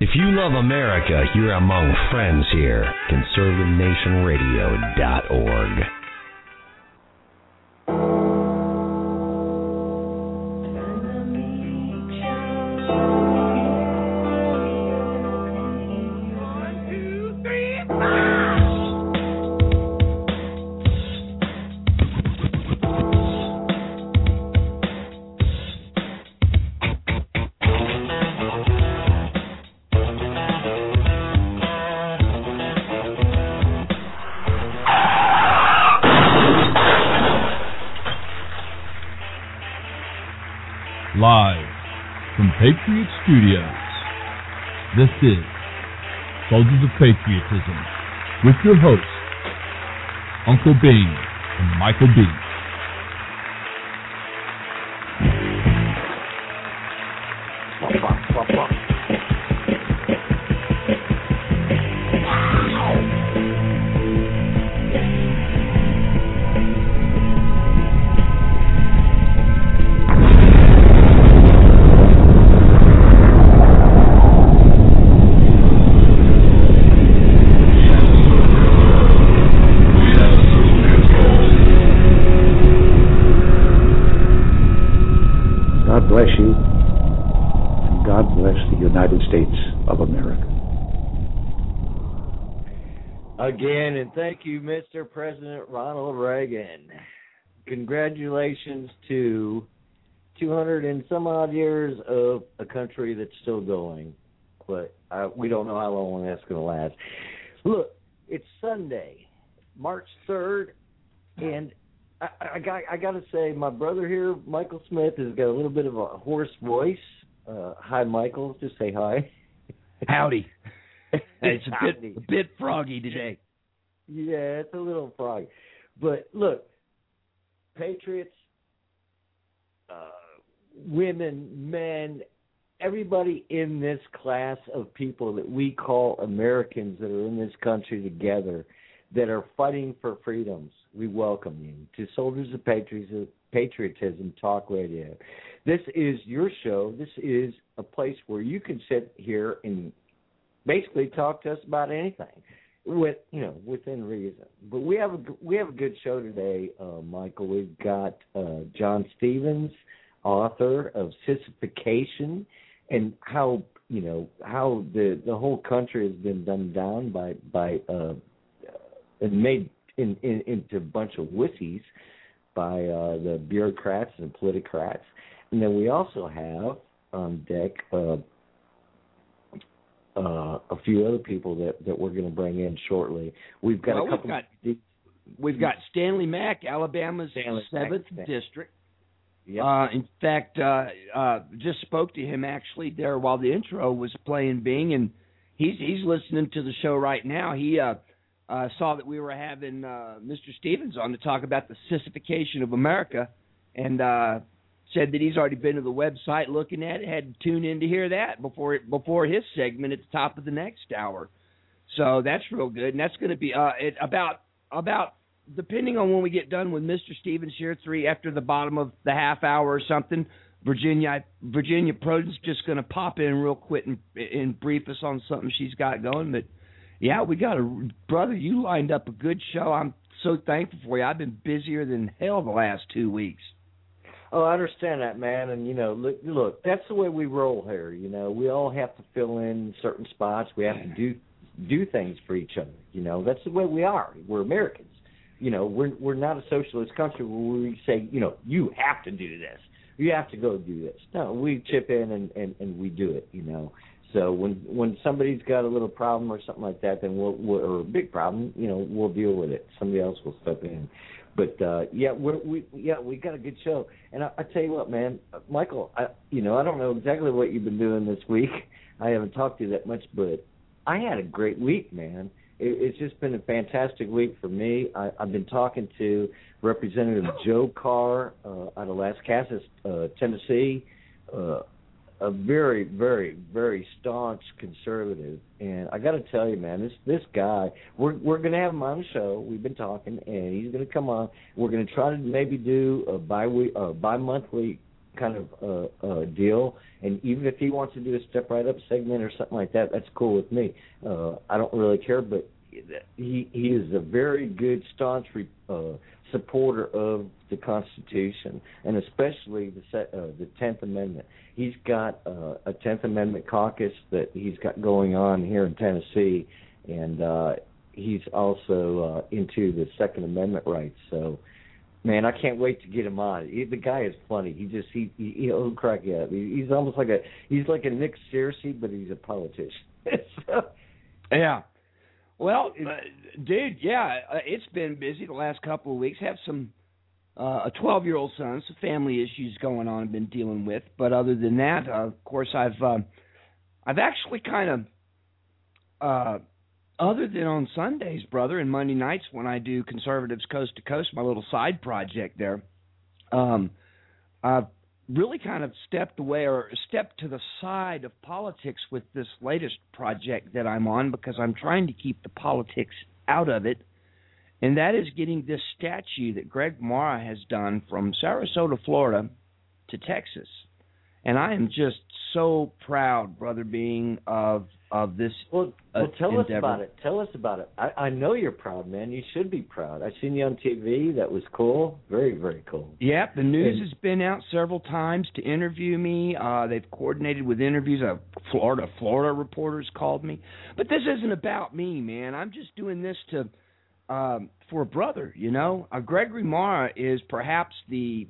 If you love America, you're among friends here. ConservativeNationRadio.org. Live from Patriot Studios, this is Soldiers of Patriotism with your hosts, Uncle Bing and Michael B. Again, and thank you, Mr. President Ronald Reagan. Congratulations to 200 and some odd years of a country that's still going, but we don't know how long that's going to last. Look, it's Sunday, March 3rd, and I got to say, my brother here, Michael Smith, has got a little bit of a hoarse voice. Hi, Michael. Just say hi. Howdy. It's a bit froggy today. Yeah, it's a little froggy. But look, patriots, women, men, everybody in this class of people that we call Americans that are in this country together that are fighting for freedoms, we welcome you to Soldiers of Patriotism Talk Radio. This is your show. This is a place where you can sit here and basically talk to us about anything, within reason. But we have a good show today, Michael. We've got John Stevens, author of Sissification, and how the whole country has been dumbed down by and made into a bunch of wussies by the bureaucrats and politicrats. And then we also have on deck a few other people that we're going to bring in shortly. We've got We've got Stanley Mack, Alabama's 7th District. Yep. In fact, just spoke to him actually there while the intro was playing, Bing, and he's listening to the show right now. He saw that we were having Mr. Stevens on to talk about the sissification of America, and said that he's already been to the website looking at it, had to tune in to hear that before his segment at the top of the next hour. So that's real good, and that's going to be about depending on when we get done with Mr. Stevens here, after the bottom of the half hour or something. Virginia Proden's just going to pop in real quick and brief us on something she's got going. But yeah, we got brother. You lined up a good show. I'm so thankful for you. I've been busier than hell the last 2 weeks. Oh, I understand that, man. And, look, that's the way we roll here. We all have to fill in certain spots. We have to do things for each other. That's the way we are. We're Americans. We're not a socialist country where we say, you have to do this. You have to go do this. No, we chip in and we do it, So when somebody's got a little problem or something like that, then or a big problem, we'll deal with it. Somebody else will step in. But we got a good show, and I tell you what, man, Michael, I don't know exactly what you've been doing this week. I haven't talked to you that much, but I had a great week, man. It's just been a fantastic week for me. I've been talking to Representative Joe Carr out of Las Casas, Tennessee, a very, very, very staunch conservative. And I got to tell you, man, this guy, we're going to have him on the show. We've been talking, and he's going to come on. We're going to try to maybe do a bi-monthly kind of deal. And even if he wants to do a Step Right Up segment or something like that, that's cool with me. I don't really care, but he is a very good, staunch supporter of the Constitution, and especially the 10th Amendment. He's got a 10th Amendment caucus that he's got going on here in Tennessee, and he's also into the Second Amendment rights. So, man, I can't wait to get him on. The guy is funny. He'll crack you up. He's almost like a Nick Searcy, but he's a politician. So, yeah. Well, dude, yeah, it's been busy the last couple of weeks. Have some a 12-year-old son, some family issues going on I've been dealing with. But other than that, of course, I've actually kind of, other than on Sundays, brother, and Monday nights when I do Conservatives Coast to Coast, my little side project there, I've really kind of stepped away or stepped to the side of politics with this latest project that I'm on, because I'm trying to keep the politics out of it, and that is getting this statue that Greg Mara has done from Sarasota, Florida to Texas. And I am just so proud, Brother Being, of this Well, tell endeavor. us about it. Tell us about it. I know you're proud, man. You should be proud. I've seen you on TV. That was cool. Very, very cool. Yep, the news has been out several times to interview me. They've coordinated with interviews. Florida reporters called me. But this isn't about me, man. I'm just doing this for a brother, you know. Gregory Mara is perhaps the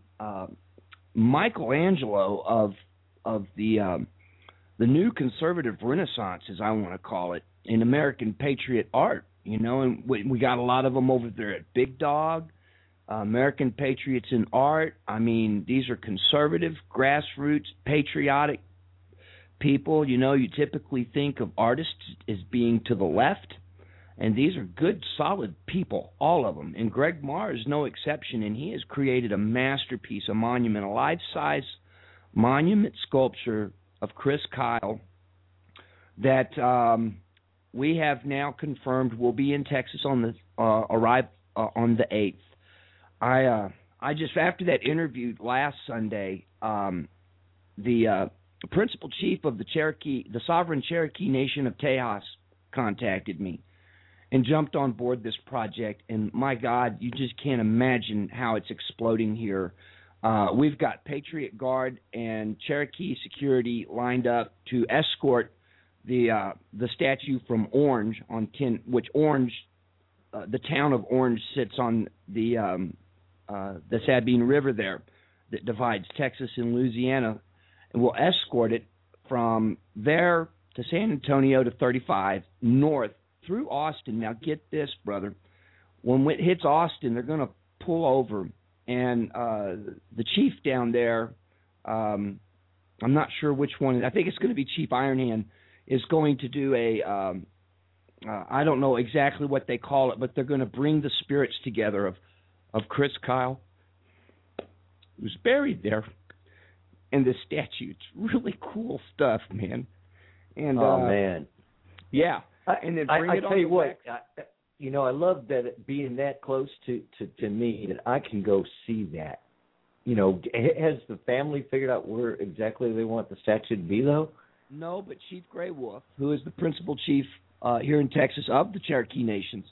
Michelangelo of the new conservative renaissance, as I want to call it, in American patriot art, you know, and we got a lot of them over there at Big Dog, American Patriots in Art. I mean, these are conservative, grassroots, patriotic people. You know, you typically think of artists as being to the left, and these are good, solid people, all of them. And Greg Mara is no exception, and he has created a masterpiece, a monument, a life-size monument sculpture of Chris Kyle that we have now confirmed will be in Texas on the arrive on the 8th. I just, after that interview last Sunday, the principal chief of the sovereign Cherokee Nation of Tejas contacted me and jumped on board this project. And my God, you just can't imagine how it's exploding here. We've got Patriot Guard and Cherokee security lined up to escort the statue from Orange which Orange, the town of Orange, sits on the Sabine River there that divides Texas and Louisiana, and we'll escort it from there to San Antonio to 35 north through Austin. Now get this, brother, when it hits Austin, they're going to pull over. And the chief down there, I'm not sure which one. I think it's going to be Chief Ironhand, is going to do I don't know exactly what they call it, but they're going to bring the spirits together of Chris Kyle, who's buried there, and the statue. It's really cool stuff, man. And man. Yeah. And then bring it on. I tell you what. You know, I love that it being that close to me that I can go see that. You know, has the family figured out where exactly they want the statue to be, though? No, but Chief Gray Wolf, who is the principal chief here in Texas of the Cherokee Nations,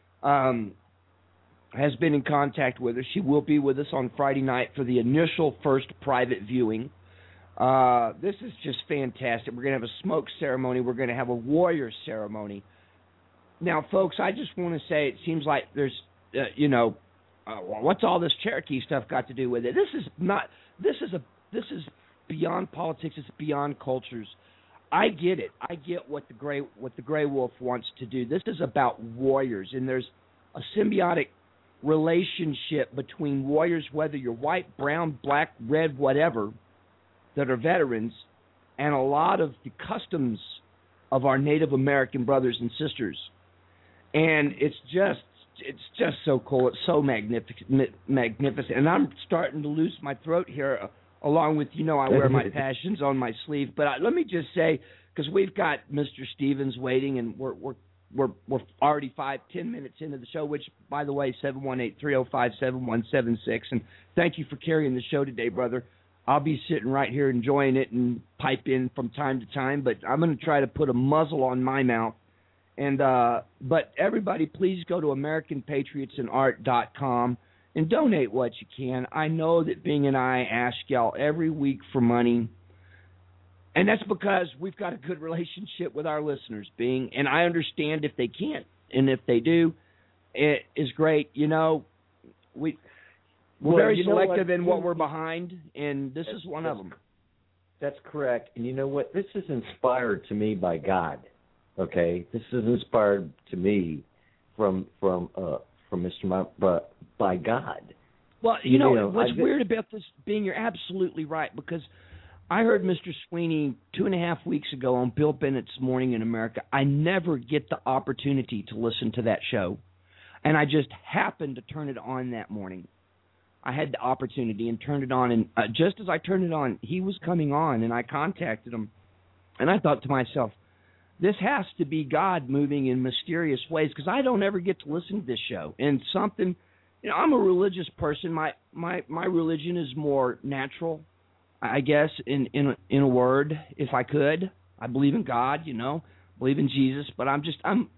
has been in contact with her. She will be with us on Friday night for the initial first private viewing. This is just fantastic. We're going to have a smoke ceremony. We're going to have a warrior ceremony. Now, folks, I just want to say it seems like there's, what's all this Cherokee stuff got to do with it? This is beyond politics. It's beyond cultures. I get it. I get what the Gray Wolf wants to do. This is about warriors, and there's a symbiotic relationship between warriors, whether you're white, brown, black, red, whatever, that are veterans, and a lot of the customs of our Native American brothers and sisters. And it's just so cool. It's so magnificent. And I'm starting to lose my throat here, along with, I wear my passions on my sleeve. But let me just say, because we've got Mr. Stevens waiting, and we're already 5-10 minutes into the show, which, by the way, 718-305-7176. And thank you for carrying the show today, brother. I'll be sitting right here enjoying it and pipe in from time to time, but I'm going to try to put a muzzle on my mouth. And but everybody, please go to AmericanPatriotsandArt.com and donate what you can. I know that Bing and I ask y'all every week for money, and that's because we've got a good relationship with our listeners, Bing, and I understand if they can't, and if they do, it is great. You know, we're very selective in what we're behind, and this is one of them. That's correct. And you know what? This is inspired to me by God. Okay, this is inspired to me from Mr. by God. Well, you know what's weird about this, Being, you're absolutely right, because I heard Mr. Sweeney 2.5 weeks ago on Bill Bennett's Morning in America. I never get the opportunity to listen to that show, and I just happened to turn it on that morning. I had the opportunity and turned it on, and just as I turned it on, he was coming on, and I contacted him, and I thought to myself, this has to be God moving in mysterious ways, because I don't ever get to listen to this show. And something, you know, I'm a religious person. My religion is more natural, I guess, in a word, if I could. I believe in God, you know, believe in Jesus, but I'm just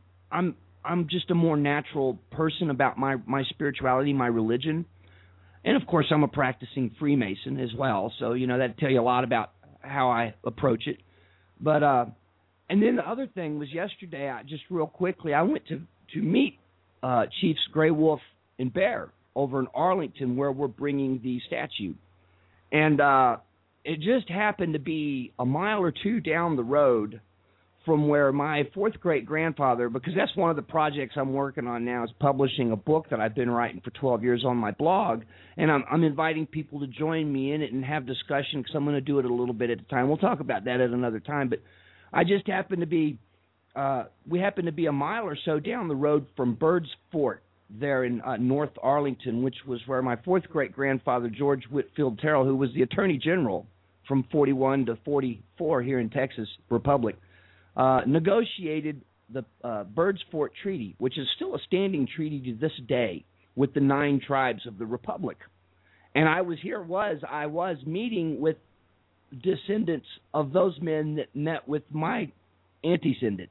a more natural person about my spirituality, my religion. And of course, I'm a practicing Freemason as well, so you know that'd tell you a lot about how I approach it. But and then the other thing was yesterday, just real quickly, I went to meet Chiefs Gray Wolf and Bear over in Arlington, where we're bringing the statue. And it just happened to be a mile or two down the road from where my fourth great-grandfather, because that's one of the projects I'm working on now, is publishing a book that I've been writing for 12 years on my blog, and I'm inviting people to join me in it and have discussion, because I'm going to do it a little bit at a time. We'll talk about that at another time, but I just happened to be, we happened to be a mile or so down the road from Bird's Fort there in North Arlington, which was where my fourth great-grandfather, George Whitfield Terrell, who was the Attorney General from 41 to 44 here in Texas Republic, negotiated the Bird's Fort Treaty, which is still a standing treaty to this day with the 9 tribes of the Republic. And I was meeting with descendants of those men that met with my antecedent.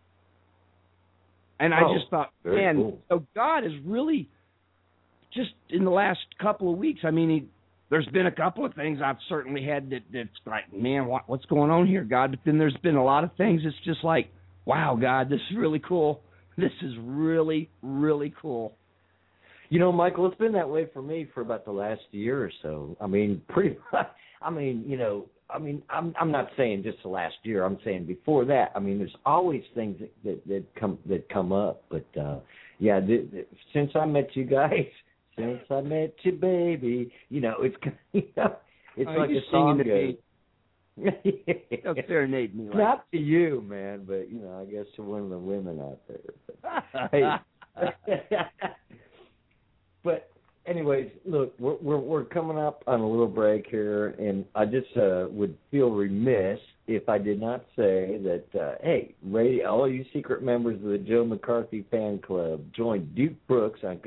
And I just thought, man, cool. So God is really, just in the last couple of weeks, I mean, there's been a couple of things I've certainly had that's like, man, what's going on here, God? But then there's been a lot of things that's just like, wow, God, this is really cool. This is really, really cool. You know, Michael, it's been that way for me for about the last year or so. I mean, pretty much. I mean, you know, I'm not saying just the last year. I'm saying before that. I mean, there's always things that come up. But yeah, since I met you guys, since I met you, baby, you know, it's like a song goes. Don't serenade me. Not to you, man, but you know, I guess to one of the women out there. But, hey. But anyways, look, we're coming up on a little break here, and I just would feel remiss if I did not say that, hey, all you secret members of the Joe McCarthy fan club, join Duke Brooks on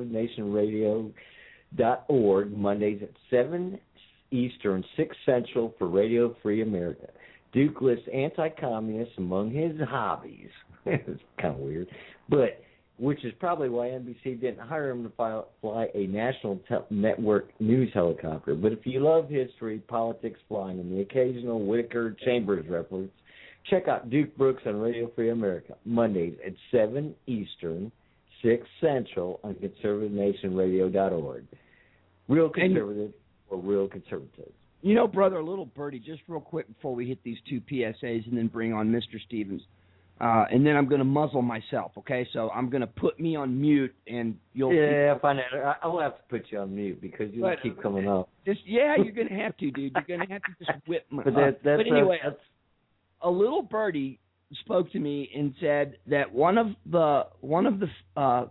conservativenationradio.org Mondays at 7 Eastern, 6 Central for Radio Free America. Duke lists anti-communists among his hobbies. It's kind of weird, but which is probably why NBC didn't hire him to fly a national network news helicopter. But if you love history, politics, flying, and the occasional Whitaker Chambers reference, check out Duke Brooks on Radio Free America, Mondays at 7 Eastern, 6 Central on conservativenationradio.org. Real conservative or real conservatives. You know, brother, a little birdie, just real quick before we hit these 2 PSAs and then bring on Mr. Stevens. And then I'm going to muzzle myself, okay? So I'm going to put me on mute, and you'll... Yeah, fine. I'll have to put you on mute because you'll keep coming up. You're going to have to, dude. You're going to have to just whip my... But anyway, a little birdie spoke to me and said that one of our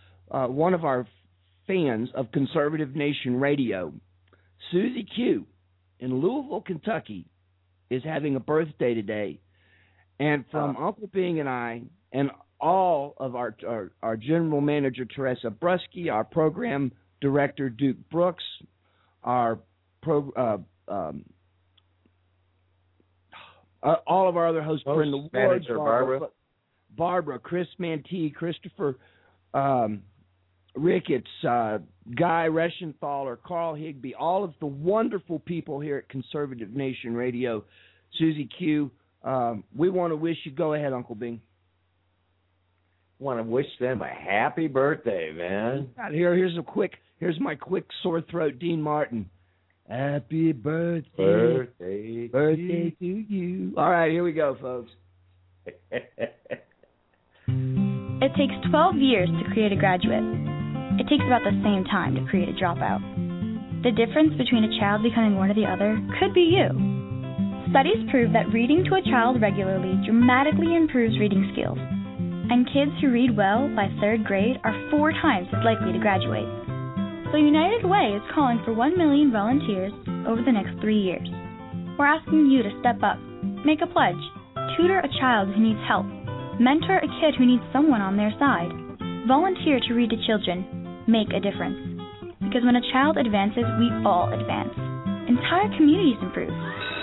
fans of Conservative Nation Radio, Susie Q in Louisville, Kentucky, is having a birthday today. And from Uncle Bing and I, and all of our general manager, Teresa Brusky, our program director, Duke Brooks, our all of our other hosts, Brenda Ward, Barbara, Chris Mantee, Christopher Ricketts, Guy Reschenthaler, Carl Higby, all of the wonderful people here at Conservative Nation Radio. Susie Q, we want to wish you, go ahead, Uncle Bing. Want to wish them a happy birthday, man. Here's my quick sore throat, Dean Martin. Happy birthday to you. All right, here we go, folks. It takes 12 years to create a graduate. It takes about the same time to create a dropout. The difference between a child becoming one or the other could be you. Studies prove that reading to a child regularly dramatically improves reading skills, and kids who read well by 3rd grade are 4 times as likely to graduate. So United Way is calling for 1 million volunteers over the next 3 years. We're asking you to step up, make a pledge, tutor a child who needs help, mentor a kid who needs someone on their side, volunteer to read to children, make a difference. Because when a child advances, we all advance. Entire communities improve.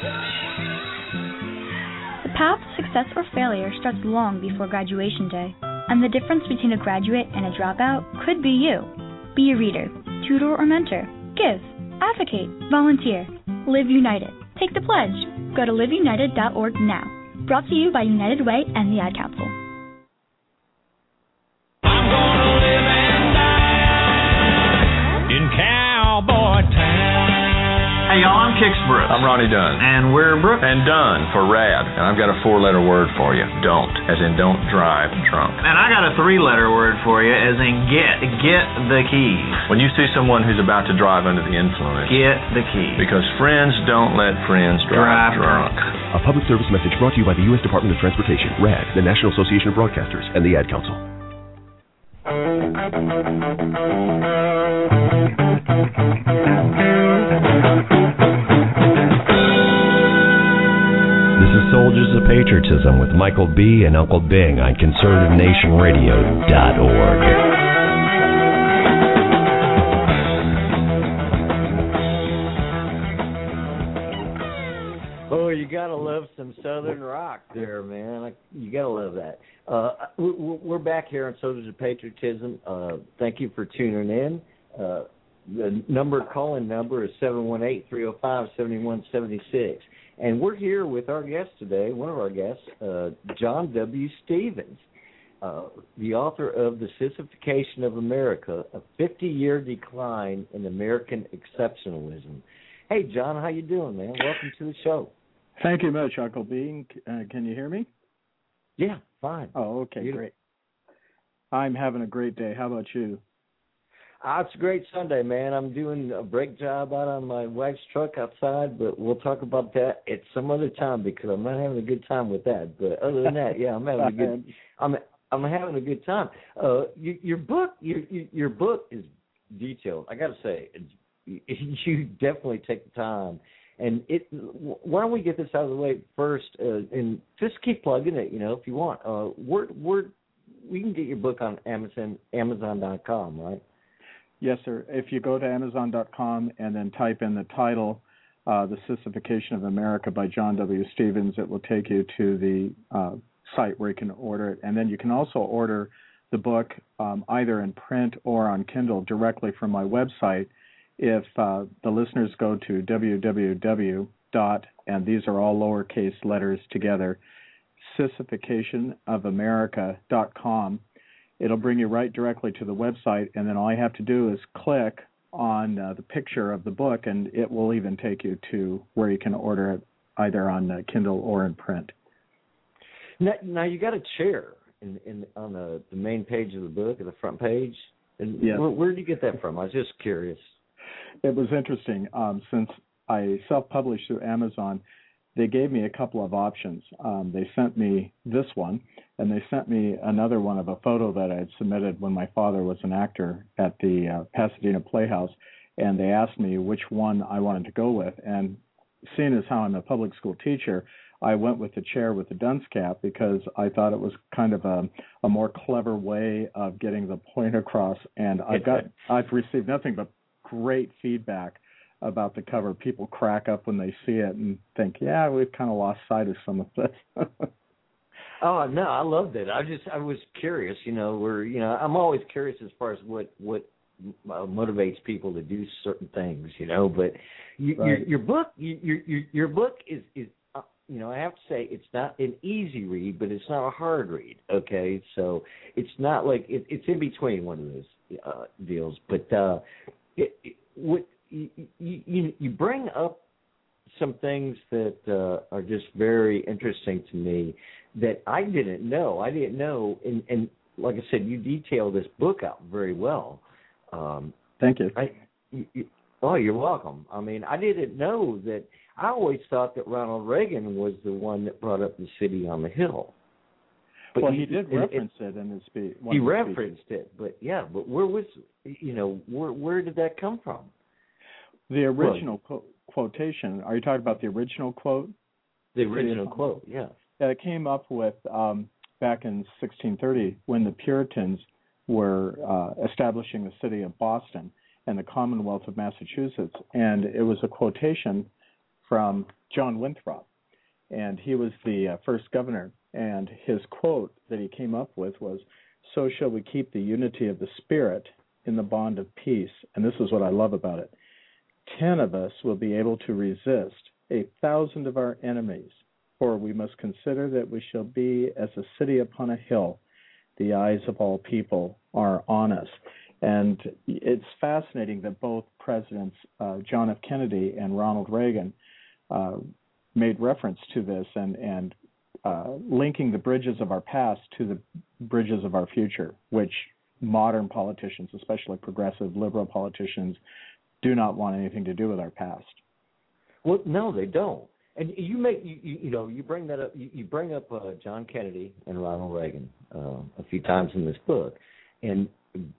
The path to success or failure starts long before graduation day, and the difference between a graduate and a dropout could be you. Be a reader, tutor or mentor. Give, advocate, volunteer. Live United. Take the pledge. Go to liveunited.org now. Brought to you by United Way and the Ad Council. I'm gonna live and die in Cowboy Town. Hey y'all, I'm Kix Brooks. I'm Ronnie Dunn. And we're Brooks and Dunn for RAD. And I've got a 4-letter word for you. Don't. As in don't drive drunk. And I got a 3-letter word for you, as in get. Get the keys. When you see someone who's about to drive under the influence, get the keys. Because friends don't let friends drive drunk. A public service message brought to you by the U.S. Department of Transportation, RAD, the National Association of Broadcasters, and the Ad Council. This is Soldiers of Patriotism with Michael B. and Uncle Bing on ConservativeNationRadio.org. Oh, you gotta love some Southern rock there, man. You gotta love that. We're back here on Soldiers of Patriotism. Thank you for tuning in. The call-in number is 718-305-7176. And we're here with our guest today, one of our guests, John W. Stevens, the author of The Sissification of America, a 50-year decline in American exceptionalism. Hey, John, how you doing, man? Welcome to the show. Thank you much, Uncle Bean. Can you hear me? Yeah, fine. Oh, okay, great. I'm having a great day. How about you? It's a great Sunday, man. I'm doing a brake job out on my wife's truck outside, but we'll talk about that at some other time because I'm not having a good time with that. But other than that, yeah, I'm having a good. I'm having a good time. Your book is detailed. I got to say, you definitely take the time. And why don't we get this out of the way first, and just keep plugging it, if you want. We can get your book on Amazon.com, right? Yes, sir. If you go to Amazon.com and then type in the title, The Sissification of America by John W. Stevens, it will take you to the site where you can order it. And then you can also order the book either in print or on Kindle directly from my website. If the listeners go to www. And these are all lowercase letters together, sissificationofamerica.com, it'll bring you right directly to the website, and then all you have to do is click on the picture of the book, and it will even take you to where you can order it either on Kindle or in print. Now you got a chair on the main page of the book, at the front page. And yes. Where did you get that from? I was just curious. It was interesting. Since I self-published through Amazon, they gave me a couple of options. They sent me this one, and they sent me another one of a photo that I had submitted when my father was an actor at the Pasadena Playhouse, and they asked me which one I wanted to go with. And seeing as how I'm a public school teacher, I went with the chair with the dunce cap because I thought it was kind of a more clever way of getting the point across. And I've received nothing but great feedback about the cover. People crack up when they see it and think, yeah, we've kind of lost sight of some of this. Oh no, I loved it. I was curious. I'm always curious as far as what motivates people to do certain things. But your book is I have to say it's not an easy read, but it's not a hard read. Okay, so it's not like it's in between one of those deals. But you bring up some things that are just very interesting to me that I didn't know. And like I said, you detail this book out very well. Thank you. You're welcome. I mean, I didn't know that. I always thought that Ronald Reagan was the one that brought up the city on the hill. But he did reference it in his speech. He referenced it, but where did that come from? The original quotation. Are you talking about the original quote? The original quote, yeah. Yeah, it came up with back in 1630 when the Puritans were establishing the city of Boston and the Commonwealth of Massachusetts, and it was a quotation from John Winthrop, and he was the first governor, and his quote that he came up with was, "So shall we keep the unity of the spirit in the bond of peace." And this is what I love about it. 10 of us will be able to resist 1,000 of our enemies, for we must consider that we shall be as a city upon a hill. The eyes of all people are on us. And it's fascinating that both presidents, John F. Kennedy and Ronald Reagan, made reference to this and linking the bridges of our past to the bridges of our future, which modern politicians, especially progressive liberal politicians, do not want anything to do with our past. Well, no, they don't. And you bring that up. You bring up John Kennedy and Ronald Reagan a few times in this book, and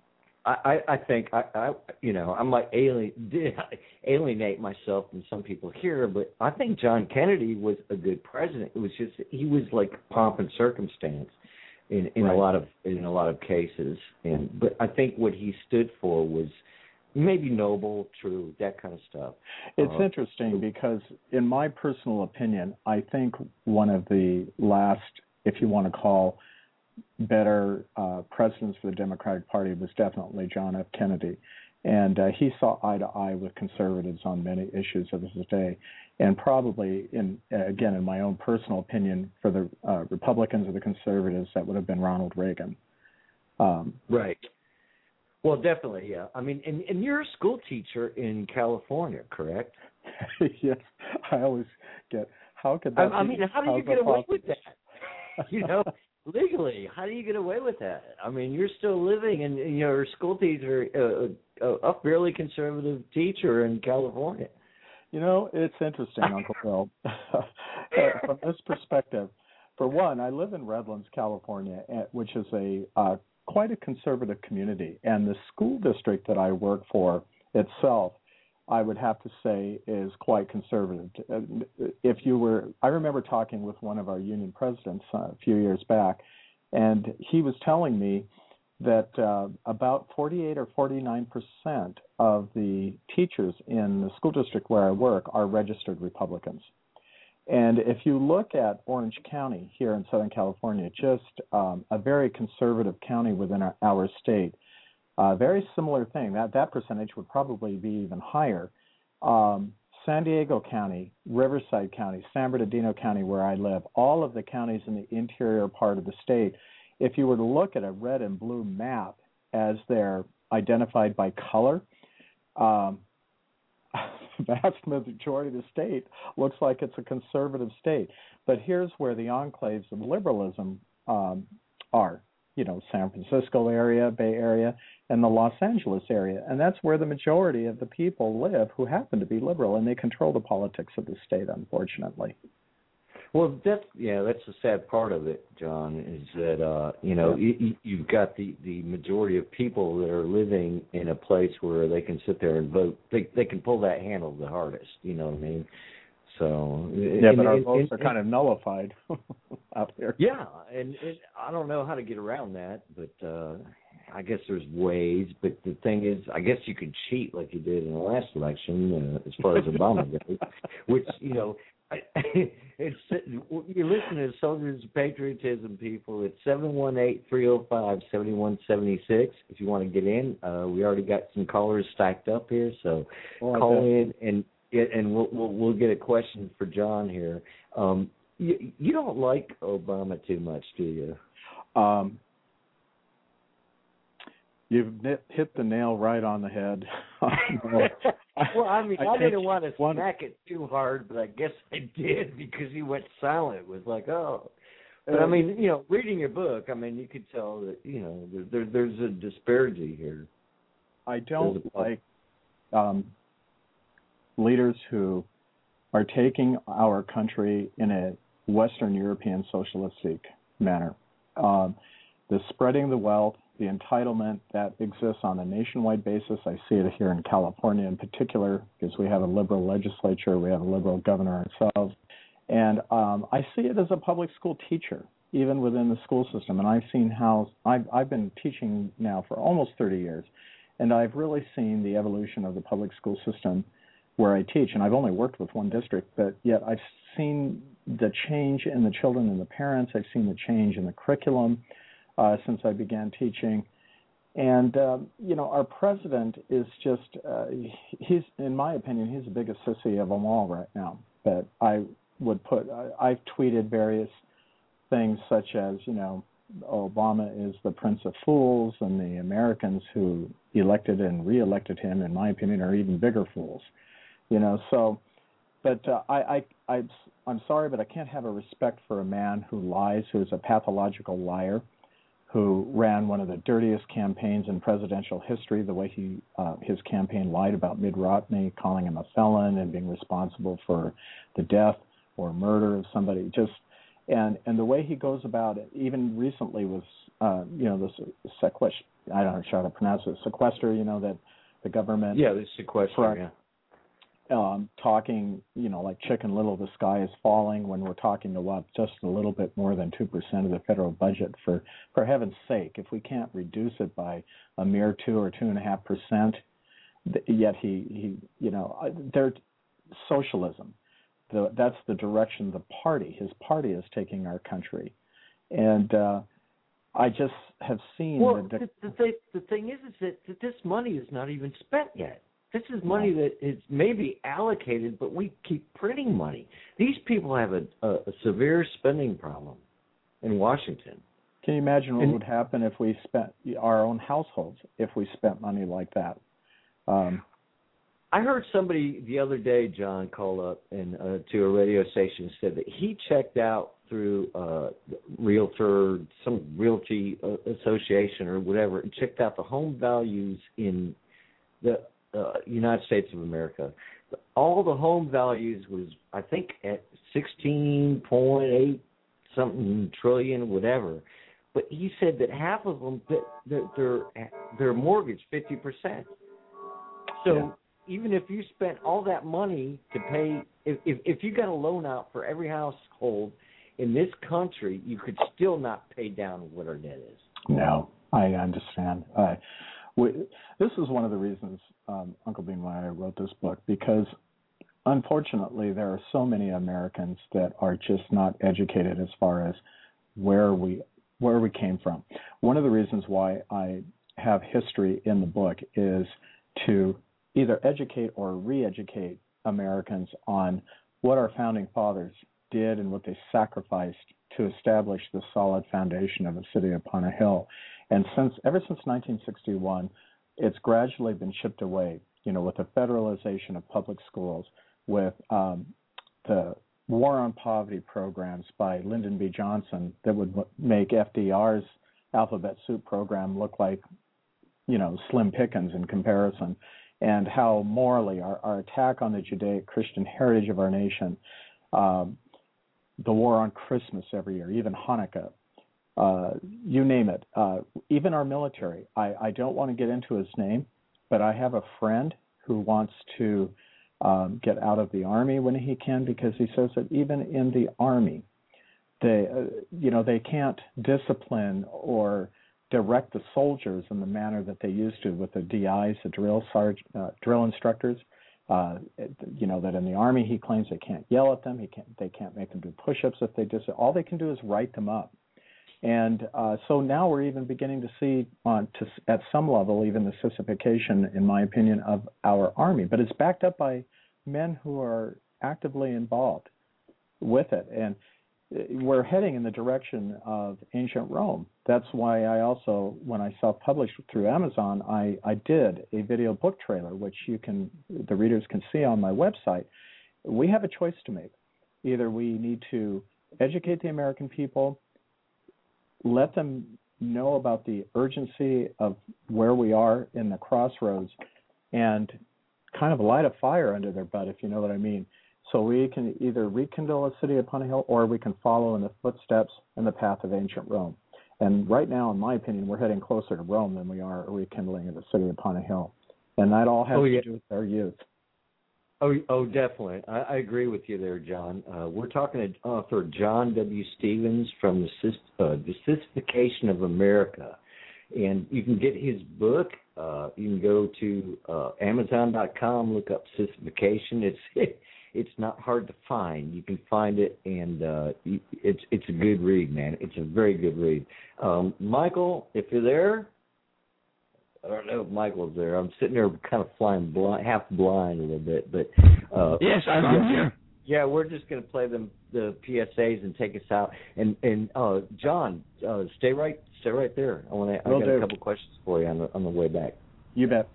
I think I might alienate myself from some people here, but I think John Kennedy was a good president. It was just he was like pomp and circumstance in a lot of cases, but I think what he stood for was maybe noble, true, that kind of stuff. It's interesting because, in my personal opinion, I think one of the last, if you want to call, better presidents for the Democratic Party was definitely John F. Kennedy. And he saw eye to eye with conservatives on many issues of his day. And probably, in my own personal opinion, for the Republicans or the conservatives, that would have been Ronald Reagan. Right. Well, definitely, yeah. I mean, and you're a school teacher in California, correct? Yes. I always get, how could that I mean, how do you get away with that? Legally, how do you get away with that? I mean, you're still living, and you're a school teacher, a fairly conservative teacher in California. It's interesting, Uncle Bill. From this perspective, for one, I live in Redlands, California, which is quite a conservative community, and the school district that I work for itself, I would have to say, is quite conservative. I remember talking with one of our union presidents a few years back, and he was telling me that about 48 or 49% of the teachers in the school district where I work are registered Republicans. And if you look at Orange County here in Southern California, just a very conservative county within our state, very similar thing. That percentage would probably be even higher. San Diego County, Riverside County, San Bernardino County, where I live, all of the counties in the interior part of the state, if you were to look at a red and blue map as they're identified by color, vast majority of the state looks like it's a conservative state. But here's where the enclaves of liberalism are. San Francisco area, Bay Area, and the Los Angeles area. And that's where the majority of the people live who happen to be liberal, and they control the politics of the state, unfortunately. Well, that's the sad part of it, John, is that, you've got the majority of people that are living in a place where they can sit there and vote. They can pull that handle the hardest, you know what I mean? So but our votes are kind of nullified out there. Yeah, and I don't know how to get around that, but I guess there's ways, but the thing is, I guess you could cheat like you did in the last election, as far as Obama goes. Which it's you're listening to Soldiers of Patriotism, people. It's 718-305-7176. If you want to get in, we already got some callers stacked up here, so call in and we'll get a question for John here. You don't like Obama too much, do you? You've hit the nail right on the head. Well, I mean, I didn't want to smack it too hard, but I guess I did because he went silent. It was like, oh. But, I mean, reading your book, I mean, you could tell that, there's a disparity here. I don't like leaders who are taking our country in a Western European socialistic manner. The spreading the wealth, the entitlement that exists on a nationwide basis. I see it here in California in particular because we have a liberal legislature, we have a liberal governor ourselves. And I see it as a public school teacher, even within the school system. And I've seen how I've been teaching now for almost 30 years, and I've really seen the evolution of the public school system where I teach. And I've only worked with one district, but yet I've seen the change in the children and the parents. I've seen the change in the curriculum since I began teaching. And, our president is just, he's, in my opinion, he's the biggest sissy of them all right now. But I've tweeted various things such as, Obama is the Prince of Fools, and the Americans who elected and reelected him, in my opinion, are even bigger fools. But I'm sorry, but I can't have a respect for a man who lies, who is a pathological liar, who ran one of the dirtiest campaigns in presidential history, the way his campaign lied about Mitt Romney, calling him a felon and being responsible for the death or murder of somebody. And the way he goes about it, even recently was, the sequester, I don't know how to pronounce it, sequester, that the government. Yeah, the sequester, talking, like Chicken Little, the sky is falling, when we're talking about just a little bit more than 2% of the federal budget. For heaven's sake, if we can't reduce it by a mere 2 or 2.5%, yet they're socialism. That's the direction his party is taking our country. And I just have seen... Well, the thing is that this money is not even spent yet. This is money that is maybe allocated, but we keep printing money. These people have a severe spending problem in Washington. Can you imagine what would happen if we spent our own households, if we spent money like that? I heard somebody the other day, John, call up and to a radio station, said that he checked out through some realty association or whatever, and checked out the home values in the United States of America. All the home values was, I think, at 16.8 something trillion, whatever. But he said that half of them, they're mortgaged 50%. So even if you spent all that money to pay, if you got a loan out for every household in this country, you could still not pay down what our debt is. No, I understand. This is one of the reasons, Uncle Bean, why I wrote this book, because unfortunately there are so many Americans that are just not educated as far as where we came from. One of the reasons why I have history in the book is to either educate or re-educate Americans on what our founding fathers did and what they sacrificed to establish the solid foundation of a city upon a hill. And ever since 1961, it's gradually been chipped away, with the federalization of public schools, with the war on poverty programs by Lyndon B. Johnson that would make FDR's alphabet soup program look like, slim pickings in comparison, and how morally our attack on the Judaic-Christian heritage of our nation, the war on Christmas every year, even Hanukkah, you name it, even our military. I don't want to get into his name, but I have a friend who wants to get out of the Army when he can, because he says that even in the Army, they can't discipline or direct the soldiers in the manner that they used to with the DIs, the drill instructors. That in the Army he claims they can't yell at them, they can't make them do push-ups if they just. All they can do is write them up. And so now we're even beginning to see, at some level, even the sissification, in my opinion, of our Army. But it's backed up by men who are actively involved with it. And we're heading in the direction of ancient Rome. That's why I also, when I self-published through Amazon, I did a video book trailer, which the readers can see on my website. We have a choice to make. Either we need to educate the American people, let them know about the urgency of where we are in the crossroads, and kind of light a fire under their butt, if you know what I mean. So we can either rekindle a city upon a hill, or we can follow in the footsteps and the path of ancient Rome. And right now, in my opinion, we're heading closer to Rome than we are rekindling the city upon a hill. And that all has to do with our youth. Oh, definitely. I agree with you there, John. We're talking to author John W. Stevens from The Sissification of America. And you can get his book. You can go to Amazon.com, look up Sissification. It's not hard to find. You can find it, and it's a good read, man. It's a very good read. Michael, if you're there, I don't know if Michael's there. I'm sitting there kind of flying half blind a little bit, but yes, I'm here. Yeah, we're just going to play the PSAs and take us out. And John, stay right there. I got a couple questions for you on the way back. You bet.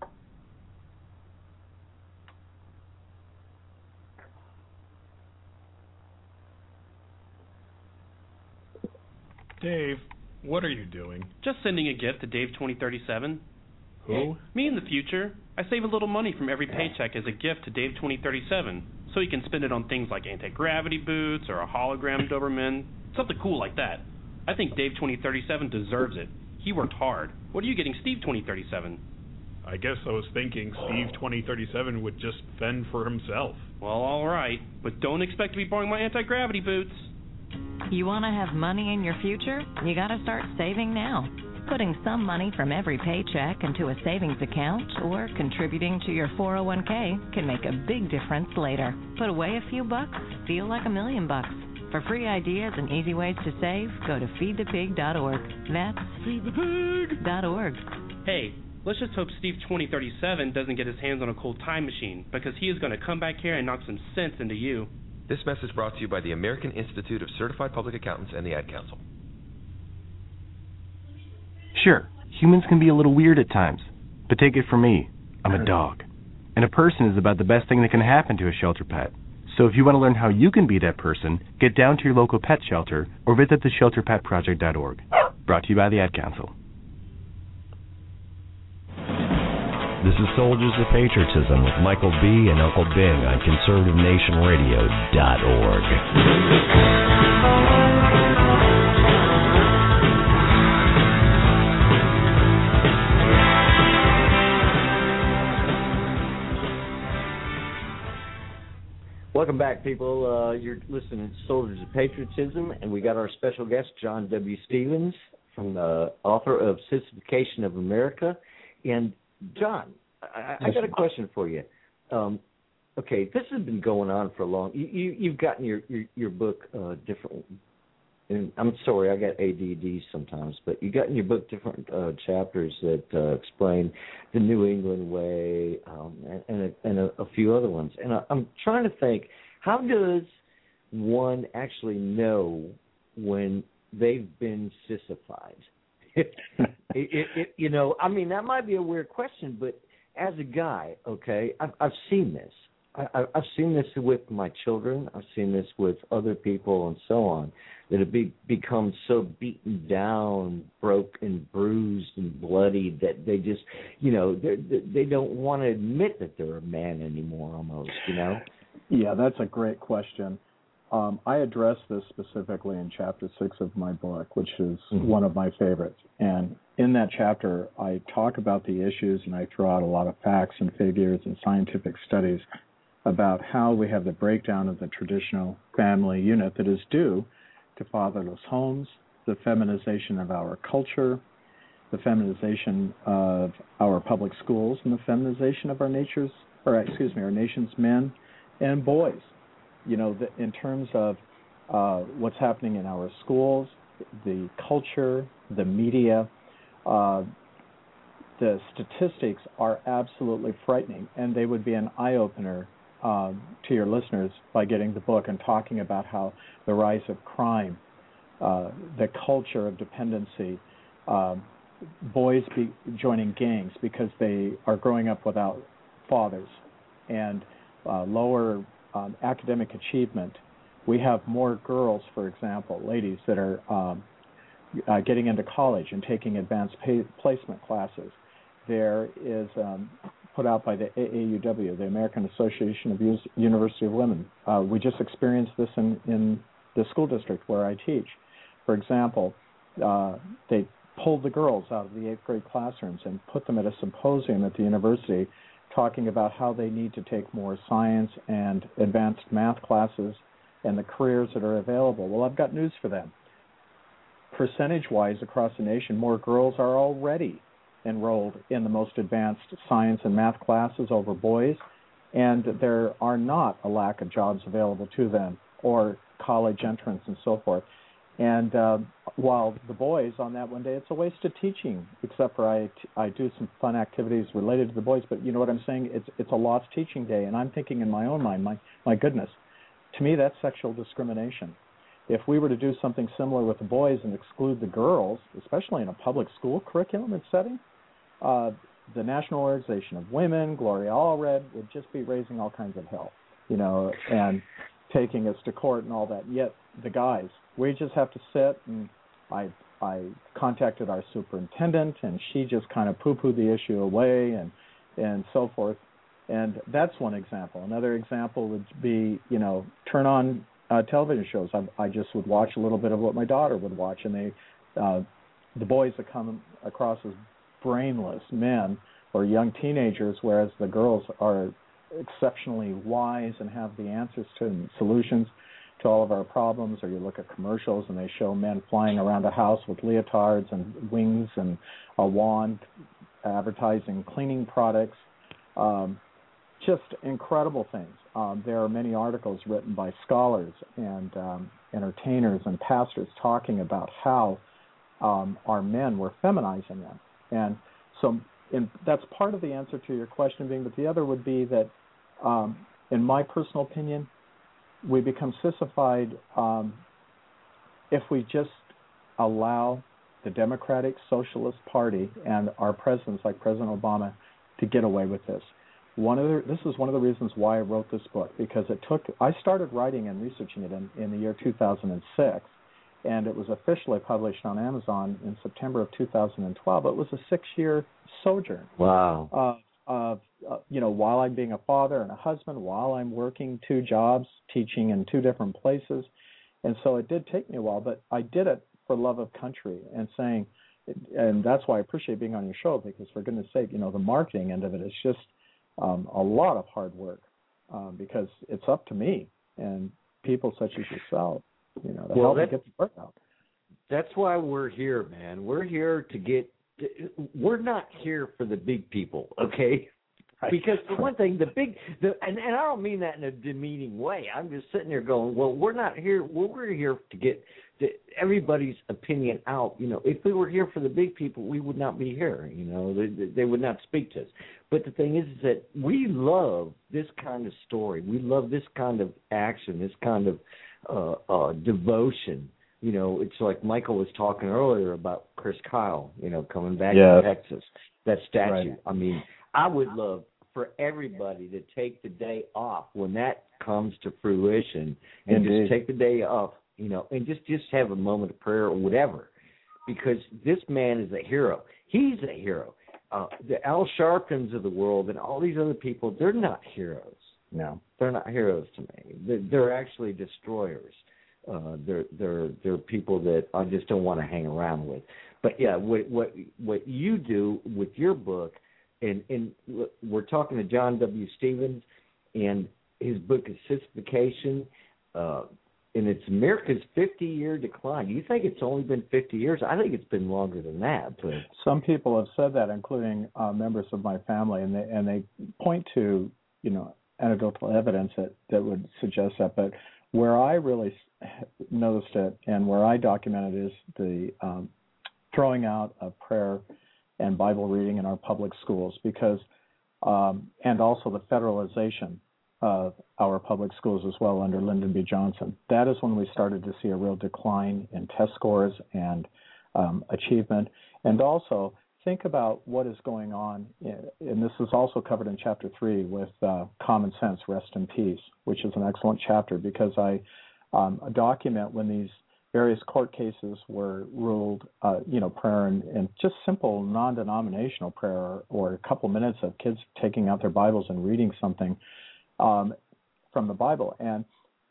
Dave, what are you doing? Just sending a gift to Dave 2037. Who? Me in the future. I save a little money from every paycheck as a gift to Dave 2037, so he can spend it on things like anti-gravity boots or a hologram Doberman, something cool like that. I think Dave 2037 deserves it. He worked hard. What are you getting Steve 2037? I guess I was thinking Steve 2037 would just fend for himself. Well, all right, but don't expect to be borrowing my anti-gravity boots. You want to have money in your future? You got to start saving now. Putting some money from every paycheck into a savings account or contributing to your 401k can make a big difference later. Put away a few bucks, feel like $1 million. For free ideas and easy ways to save, go to feedthepig.org. That's feedthepig.org. Hey, let's just hope Steve 2037 doesn't get his hands on a cool time machine, because he is going to come back here and knock some sense into you. This message brought to you by the American Institute of Certified Public Accountants and the Ad Council. Sure, humans can be a little weird at times, but take it from me, I'm a dog. And a person is about the best thing that can happen to a shelter pet. So if you want to learn how you can be that person, get down to your local pet shelter or visit theshelterpetproject.org. Brought to you by the Ad Council. This is Soldiers of Patriotism with Michael B. and Uncle Bing on ConservativeNationRadio.org. Welcome back, people. You're listening to Soldiers of Patriotism, and we got our special guest, John W. Stevens, from the author of Sissification of America. And John, I got a question for you. Okay, this has been going on for a long. You've gotten your book different. And I'm sorry, I got ADD sometimes, but you got in your book different chapters that explain the New England way and a few other ones. And I'm trying to think, how does one actually know when they've been sissified? You know, I mean, that might be a weird question, but as a guy, okay, I've seen this. I've seen this with my children. I've seen this with other people and so on, that have become so beaten down, broke and bruised and bloody that they just, you know, they don't want to admit that they're a man anymore almost, you know? Yeah, that's a great question. I address this specifically in Chapter 6 of my book, which is one of my favorites. And in that chapter, I talk about the issues and I throw out a lot of facts and figures and scientific studies about how we have the breakdown of the traditional family unit that is due to fatherless homes, the feminization of our culture, the feminization of our public schools and the feminization of our nation's men and boys. You know, in terms of what's happening in our schools, the culture, the media, the statistics are absolutely frightening, and they would be an eye-opener to your listeners by getting the book and talking about how the rise of crime, the culture of dependency, boys joining gangs because they are growing up without fathers, and lower academic achievement. We have more girls, for example, ladies that are getting into college and taking advanced placement classes. There is put out by the AAUW, the American Association of University of Women. We just experienced this in the school district where I teach. For example, they pulled the girls out of the 8th grade classrooms and put them at a symposium at the university talking about how they need to take more science and advanced math classes and the careers that are available. Well, I've got news for them. Percentage-wise across the nation, more girls are already enrolled in the most advanced science and math classes over boys, and there are not a lack of jobs available to them or college entrance and so forth. And while the boys on that one day, it's a waste of teaching, except for I do some fun activities related to the boys, but you know what I'm saying? It's a lost teaching day, and I'm thinking in my own mind, my goodness, to me that's sexual discrimination. If we were to do something similar with the boys and exclude the girls, especially in a public school curriculum and setting, the National Organization of Women, Gloria Allred, would just be raising all kinds of hell, you know, and taking us to court and all that. Yet the guys, we just have to sit, and I contacted our superintendent, and she just kind of poo-pooed the issue away and so forth. And that's one example. Another example would be, you know, turn on television shows. I just would watch a little bit of what my daughter would watch, and the boys that come across as brainless men or young teenagers, whereas the girls are exceptionally wise and have the answers to and solutions to all of our problems. Or you look at commercials and they show men flying around a house with leotards and wings and a wand, advertising cleaning products. Just incredible things. There are many articles written by scholars and entertainers and pastors talking about how our men were feminizing them. And so that's part of the answer to your question being, but the other would be that, in my personal opinion, we become sissified if we just allow the Democratic Socialist Party and our presidents like President Obama to get away with this. This is one of the reasons why I wrote this book, because I started writing and researching it in the year 2006, and it was officially published on Amazon in September of 2012. It was a 6-year sojourn. Wow. You know, while I'm being a father and a husband, while I'm working 2 jobs, teaching in 2 different places. And so it did take me a while, but I did it for love of country and saying, and that's why I appreciate being on your show, because for goodness sake, you know, the marketing end of it is just a lot of hard work, because it's up to me and people such as yourself, you know, to help me get the word out. That's why we're here, man. We're here we're not here for the big people, okay? Right. Because for one thing, and I don't mean that in a demeaning way. I'm just sitting there going, well, we're not here. We're here to get everybody's opinion out. You know, if we were here for the big people, we would not be here. You know, they would not speak to us. But the thing is that we love this kind of story. We love this kind of action, this kind of devotion. You know, it's like Michael was talking earlier about Chris Kyle, you know, coming back to Texas, that statue. Right. I mean, I would love for everybody to take the day off when that comes to fruition and just take the day off, you know, and just have a moment of prayer or whatever, because this man is a hero. He's a hero. The Al Sharptons of the world and all these other people, they're not heroes. No. They're not heroes to me. They're actually destroyers. They're people that I just don't want to hang around with. But yeah, what you do with your book, and we're talking to John W. Stevens, and his book is Sissification. it's America's 50-year decline. Do you think it's only been 50 years? I think it's been longer than that. But some people have said that, including members of my family, and they point to anecdotal evidence that would suggest that. But where I really noticed it and where I documented is the throwing out of prayer and Bible reading in our public schools, because and also the federalization of our public schools as well under Lyndon B. Johnson. That is when we started to see a real decline in test scores and achievement. And also think about what is going on, and this is also covered in Chapter 3 with Common Sense, Rest in Peace, which is an excellent chapter because I document when these various court cases were ruled, prayer and just simple non-denominational prayer or a couple minutes of kids taking out their Bibles and reading something from the Bible. And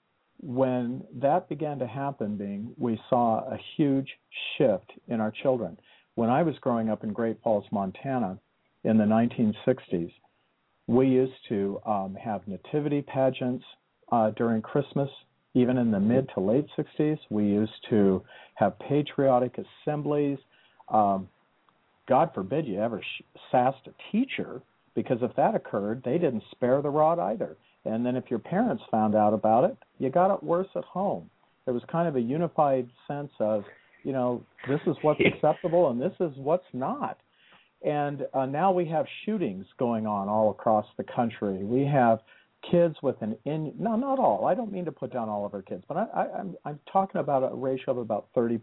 when that began to happen, we saw a huge shift in our children. When I was growing up in Great Falls, Montana in the 1960s, we used to have nativity pageants during Christmas. Even in the mid to late 60s, we used to have patriotic assemblies. God forbid you ever sassed a teacher, because if that occurred, they didn't spare the rod either. And then if your parents found out about it, you got it worse at home. There was kind of a unified sense of, this is what's acceptable and this is what's not. And now we have shootings going on all across the country. We have kids with no, not all. I don't mean to put down all of our kids, but I'm talking about a ratio of about 30%.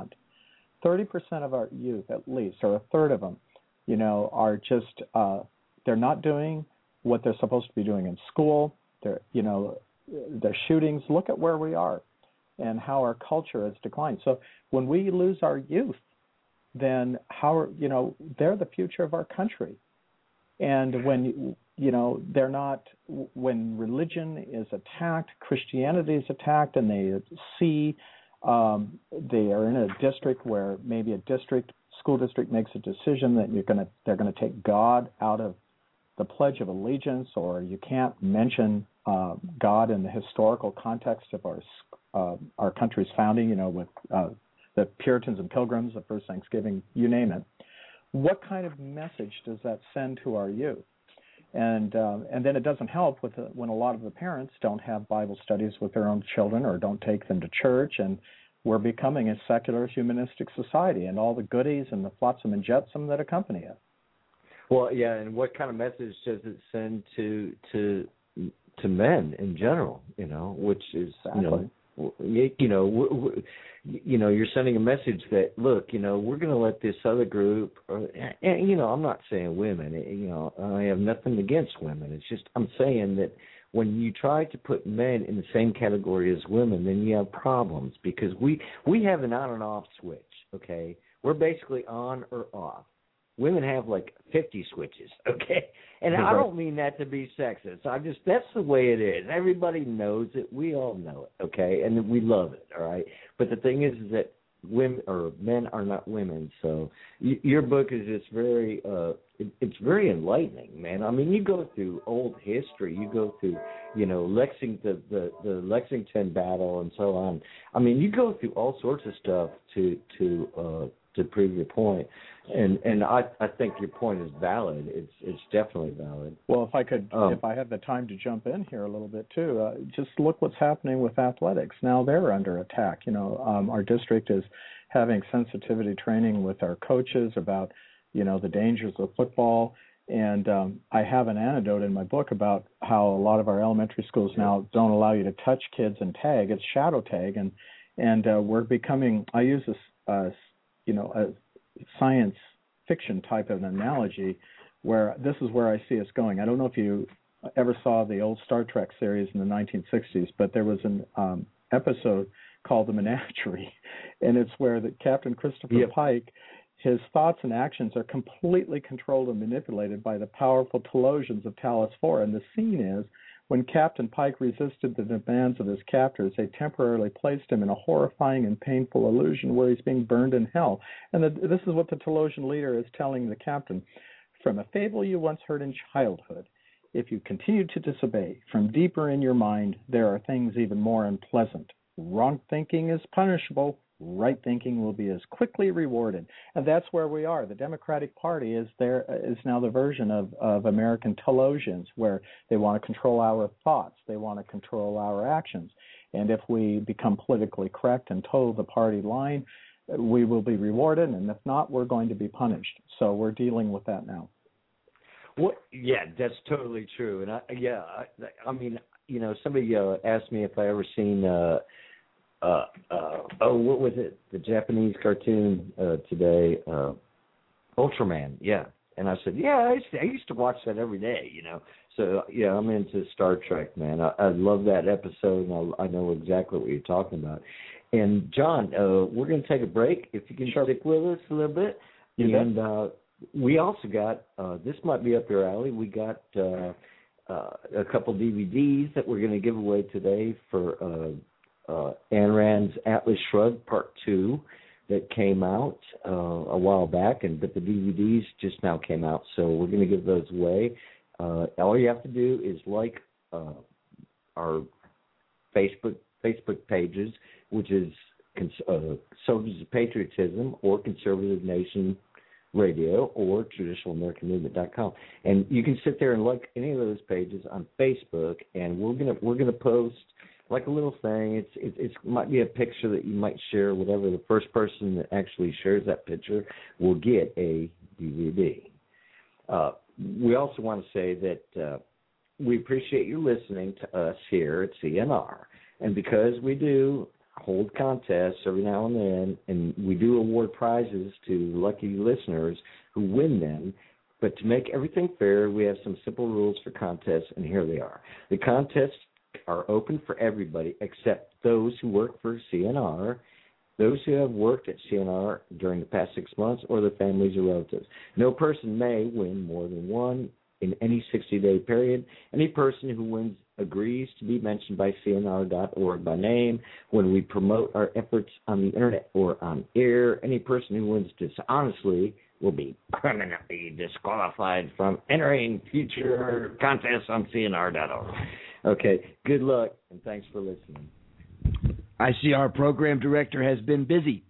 30% of our youth, at least, or a third of them, are just they're not doing what they're supposed to be doing in school. They're shootings. Look at where we are and how our culture has declined. So when we lose our youth, then they're the future of our country. And when they're not, when religion is attacked, Christianity is attacked, and they see they are in a district where maybe school district makes a decision that they're going to take God out of the Pledge of Allegiance, or you can't mention God in the historical context of our country's founding, with the Puritans and Pilgrims, the first Thanksgiving, you name it. What kind of message does that send to our youth? And then it doesn't help when a lot of the parents don't have Bible studies with their own children or don't take them to church, and we're becoming a secular humanistic society and all the goodies and the flotsam and jetsam that accompany it. Well, yeah, and what kind of message does it send to men in general? Which is exactly. You're sending a message that, look, we're going to let this other group, I'm not saying women, I have nothing against women. It's just I'm saying that when you try to put men in the same category as women, then you have problems, because we have an on and off switch, okay? We're basically on or off. Women have like 50 switches, okay? And I don't mean that to be sexist. That's the way it is. Everybody knows it. We all know it, okay? And we love it, all right? But the thing is that men are not women. So your book is just very, it's very enlightening, man. I mean, you go through old history. You go through, Lexington, the Lexington battle and so on. I mean, you go through all sorts of stuff to prove your point, and I think your point is valid. It's definitely valid. Well, if I could, if I have the time to jump in here a little bit too, just look what's happening with athletics. Now they're under attack. Our district is having sensitivity training with our coaches about, the dangers of football. And I have an anecdote in my book about how a lot of our elementary schools now don't allow you to touch kids and tag. It's shadow tag, and we're becoming. I use this. A science fiction type of an analogy where this is where I see us going. I don't know if you ever saw the old Star Trek series in the 1960s, but there was an episode called The Menagerie, and it's where Captain Christopher Pike, his thoughts and actions are completely controlled and manipulated by the powerful Talosians of Talos IV, and the scene is when Captain Pike resisted the demands of his captors, they temporarily placed him in a horrifying and painful illusion where he's being burned in hell. And this is what the Talosian leader is telling the captain. From a fable you once heard in childhood, if you continue to disobey, from deeper in your mind there are things even more unpleasant wrong thinking is punishable. Right thinking will be as quickly rewarded. And that's where we are. The Democratic Party is now the version of American televisions, where they want to control our thoughts. They want to control our actions. And if we become politically correct and toe the party line, we will be rewarded. And if not, we're going to be punished. So we're dealing with that now. Well, yeah, that's totally true. And I mean, you know, somebody asked me if I ever seen what was it? The Japanese cartoon today, Ultraman. Yeah, and I said, yeah, I used to watch that every day. You know, so yeah, I'm into Star Trek, man. I love that episode, and I know exactly what you're talking about. And John, we're going to take a break. If you can stick with us a little bit, and we also got this might be up your alley. We got a couple DVDs that we're going to give away today for Ayn Rand's Atlas Shrugged Part 2 that came out a while back, but the DVDs just now came out, so we're going to give those away. All you have to do is like our Facebook pages, which is Soldiers of Patriotism or Conservative Nation Radio or TraditionalAmericanMovement.com, and you can sit there and like any of those pages on Facebook, and we're gonna post like a little thing. It might be a picture that you might share. Whatever, the first person that actually shares that picture will get a DVD. We also want to say that we appreciate you listening to us here at CNR, and because we do hold contests every now and then, and we do award prizes to lucky listeners who win them. But to make everything fair, we have some simple rules for contests, and here they are. The contests are open for everybody except those who work for CNR, those who have worked at CNR during the past 6 months, or their families or relatives. No person may win more than one in any 60-day period. Any person who wins agrees to be mentioned by CNR.org by name when we promote our efforts on the Internet or on air. Any person who wins dishonestly will be criminally disqualified from entering future contests on CNR.org. Okay, good luck, and thanks for listening. I see our program director has been busy.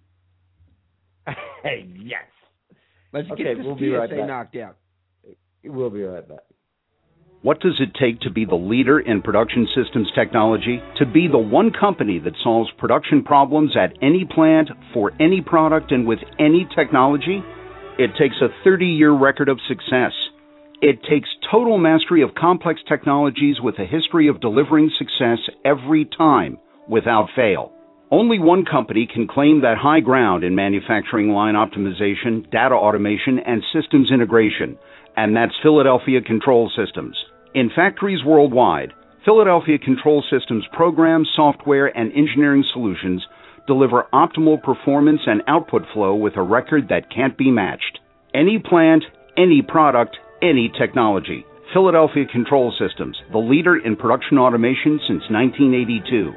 Hey, yes. Let's get this PSA knocked out. We'll be right back. What does it take to be the leader in production systems technology? To be the one company that solves production problems at any plant, for any product, and with any technology? It takes a 30-year record of success. It takes total mastery of complex technologies with a history of delivering success every time, without fail. Only one company can claim that high ground in manufacturing line optimization, data automation, and systems integration, and that's Philadelphia Control Systems. In factories worldwide, Philadelphia Control Systems programs, software, and engineering solutions deliver optimal performance and output flow with a record that can't be matched. Any plant, any product, any technology. Philadelphia Control Systems, the leader in production automation since 1982.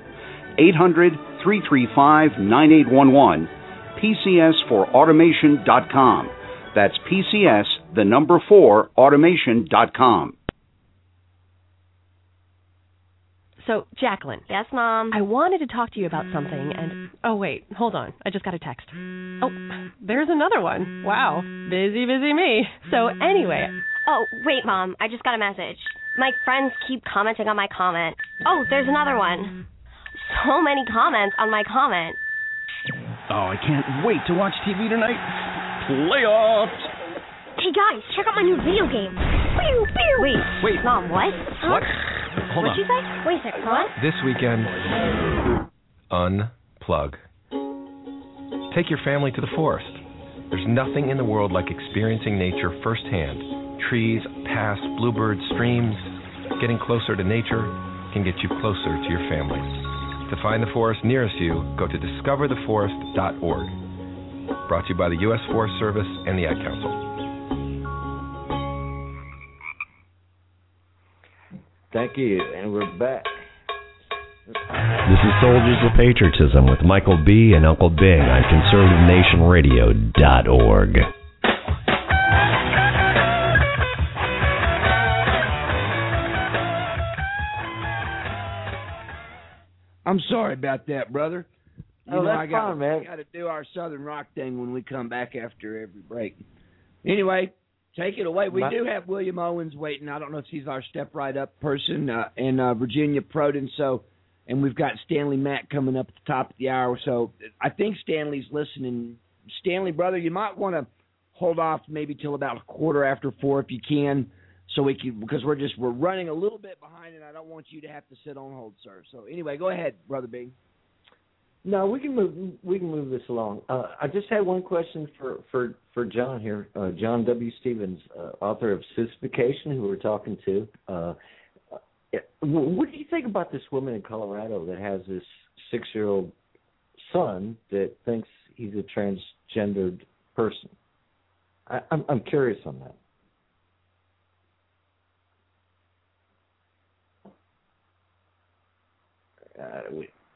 800-335-9811, PCS4automation.com. That's PCS, the number 4, automation.com. So, Jacqueline. Yes, Mom? I wanted to talk to you about something, and... Oh, wait, hold on. I just got a text. Oh, there's another one. Wow. Busy me. So, anyway... Oh, wait, Mom. I just got a message. My friends keep commenting on my comment. Oh, there's another one. So many comments on my comment. Oh, I can't wait to watch TV tonight. Playoffs! Hey, guys, check out my new video game. Pew, pew. Wait. Mom, what? Huh? What? Hold on. What'd you say? Wait a second, what? This weekend, unplug. Take your family to the forest. There's nothing in the world like experiencing nature firsthand. Trees, paths, bluebirds, streams. Getting closer to nature can get you closer to your family. To find the forest nearest you, go to discovertheforest.org. Brought to you by the U.S. Forest Service and the Ad Council. Thank you, and we're back. This is Soldiers of Patriotism with Michael B. and Uncle Bing on ConservativeNationRadio.org. I'm sorry about that, brother. That's fine, man. I got to do our Southern rock thing when we come back after every break. Anyway, take it away. We do have William Owens waiting. I don't know if he's our step right up person, and Virginia Proden. And we've got Stanley Mack coming up at the top of the hour. So I think Stanley's listening. Stanley, brother, you might want to hold off maybe till about 4:15 if you can, so we can, because we're running a little bit behind, and I don't want you to have to sit on hold, sir. So anyway, go ahead, Brother Bing. No, we can move this along. I just had one question for John here, John W. Stevens, author of Sissification, who we're talking to. What do you think about this woman in Colorado that has this 6-year-old son that thinks he's a transgendered person? I'm curious on that.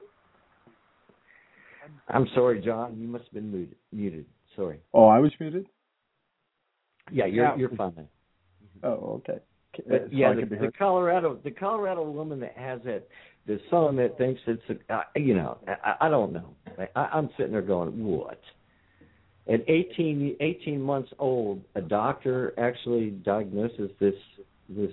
I'm sorry, John. You must have been muted. Sorry. Oh, I was muted? Yeah, you're fine. Oh, okay. But yeah, the Colorado woman that has the son that thinks it's I don't know. I'm sitting there going, what? At 18 months old, a doctor actually diagnoses this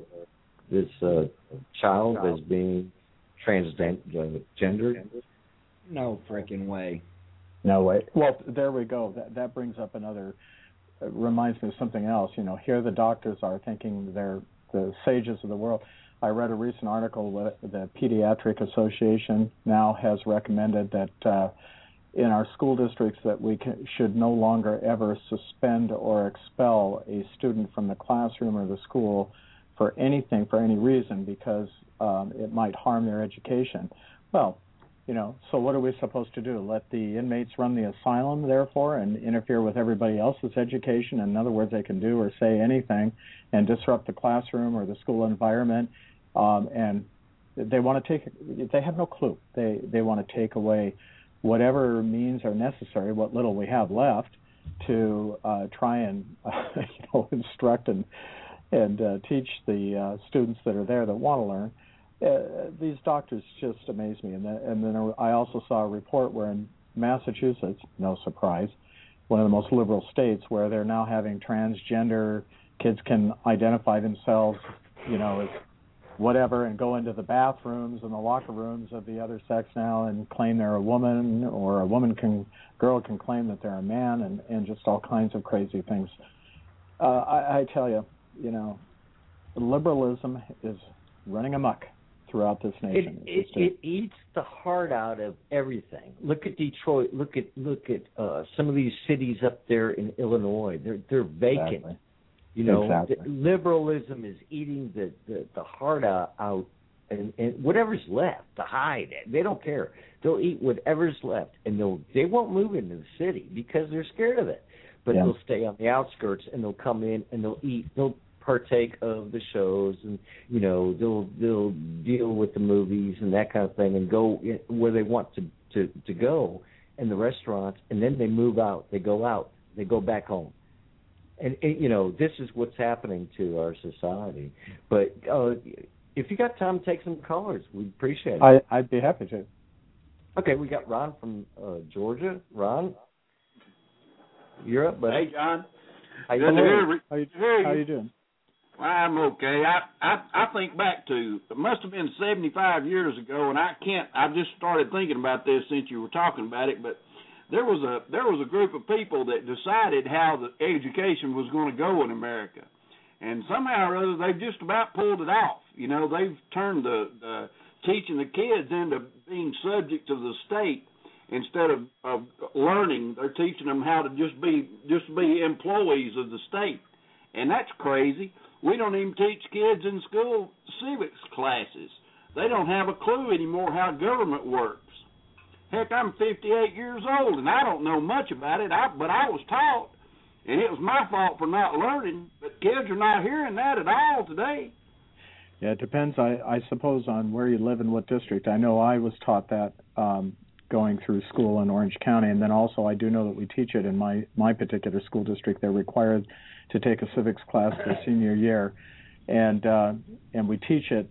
child as being transgendered. No freaking way. No way. Well, there we go. That brings up another. Reminds me of something else. Here the doctors are thinking they're the sages of the world. I read a recent article where the Pediatric Association now has recommended that in our school districts that we should no longer ever suspend or expel a student from the classroom or the school for anything, for any reason, because it might harm their education. Well, so what are we supposed to do? Let the inmates run the asylum, therefore, and interfere with everybody else's education? In other words, they can do or say anything and disrupt the classroom or the school environment. And they want to they have no clue. They want to take away whatever means are necessary, what little we have left, to try and instruct and teach the students that are there that want to learn. These doctors just amaze me. And then I also saw a report where in Massachusetts, no surprise, one of the most liberal states, where they're now having transgender kids can identify themselves, as whatever, and go into the bathrooms and the locker rooms of the other sex now and claim they're a woman, or girl can claim that they're a man, and just all kinds of crazy things. I tell you, liberalism is running amok throughout this nation. It eats the heart out of everything. Look at Detroit. Look at some of these cities up there in Illinois. They're vacant. Exactly. Exactly. Liberalism is eating the heart out, and whatever's left, the hide. They don't care. They'll eat whatever's left, and they won't move into the city because they're scared of it. But they'll stay on the outskirts, and they'll come in and they'll eat. They'll partake of the shows, and they'll deal with the movies and that kind of thing, and go where they want to go in the restaurants, and then they move out. They go out. They go back home. And this is what's happening to our society. But if you got time to take some callers, we'd appreciate it. I'd be happy to. Okay, we got Ron from Georgia. Ron, you're up, buddy. Hey, John. How you doing? Well, I'm okay. I think back to, it must have been 75 years ago, and I just started thinking about this since you were talking about it, but there was a group of people that decided how the education was going to go in America, and somehow or other they've just about pulled it off. They've turned the teaching the kids into being subject to the state instead of learning. They're teaching them how to just be employees of the state, and that's crazy. We don't even teach kids in school civics classes. They don't have a clue anymore how government works. Heck, I'm 58 years old, and I don't know much about it, but I was taught, and it was my fault for not learning, but kids are not hearing that at all today. Yeah, it depends, I suppose, on where you live and what district. I know I was taught that going through school in Orange County, and then also I do know that we teach it in my particular school district. They're required to take a civics class their senior year, and we teach it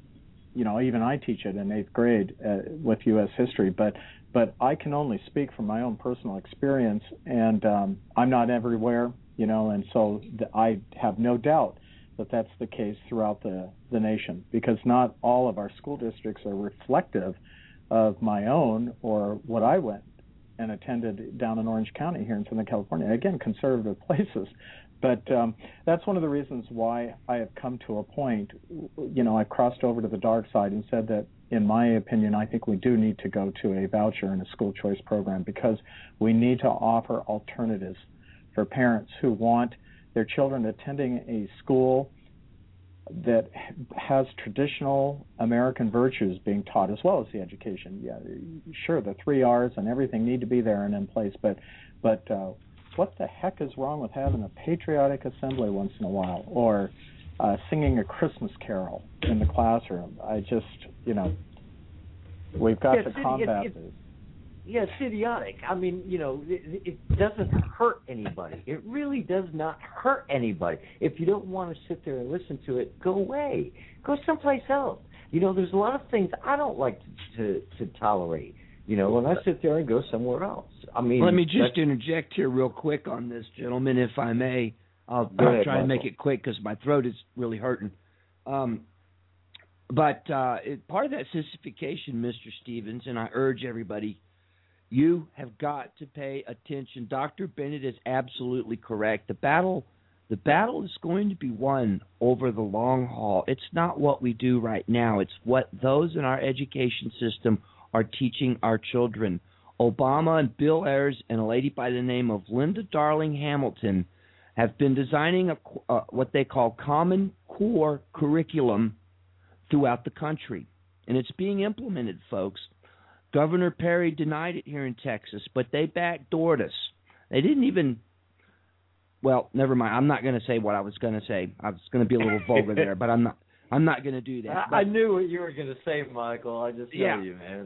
even I teach it in 8th grade with U.S. history, but I can only speak from my own personal experience, and I'm not everywhere, and so I have no doubt that that's the case throughout the nation, because not all of our school districts are reflective of my own or what I went and attended down in Orange County here in Southern California. Again, conservative places. But that's one of the reasons why I have come to a point, I crossed over to the dark side and said that, in my opinion, I think we do need to go to a voucher and a school choice program, because we need to offer alternatives for parents who want their children attending a school that has traditional American virtues being taught, as well as the education. Yeah, sure, the 3 R's and everything need to be there and in place, but what the heck is wrong with having a patriotic assembly once in a while, or singing a Christmas carol in the classroom? I just, we've got to combat this. Yeah, it's idiotic. I mean, it doesn't hurt anybody. It really does not hurt anybody. If you don't want to sit there and listen to it, go away. Go someplace else. There's a lot of things I don't like to tolerate. When I sit there and go somewhere else. I mean, let me just interject here real quick on this, gentlemen, if I may. I'll try and make it quick because my throat is really hurting. But part of that sissification, Mr. Stevens, and I urge everybody, you have got to pay attention. Dr. Bennett is absolutely correct. The battle is going to be won over the long haul. It's not what we do right now. It's what those in our education system are teaching our children. Obama and Bill Ayers and a lady by the name of Linda Darling Hamilton have been designing what they call Common Core curriculum throughout the country. And it's being implemented, folks. Governor Perry denied it here in Texas, but they backdoored us. They didn't even, well, never mind. I'm not going to say what I was going to say. I was going to be a little vulgar there, but I'm not going to do that. I knew what you were going to say, Michael. I just know you, man.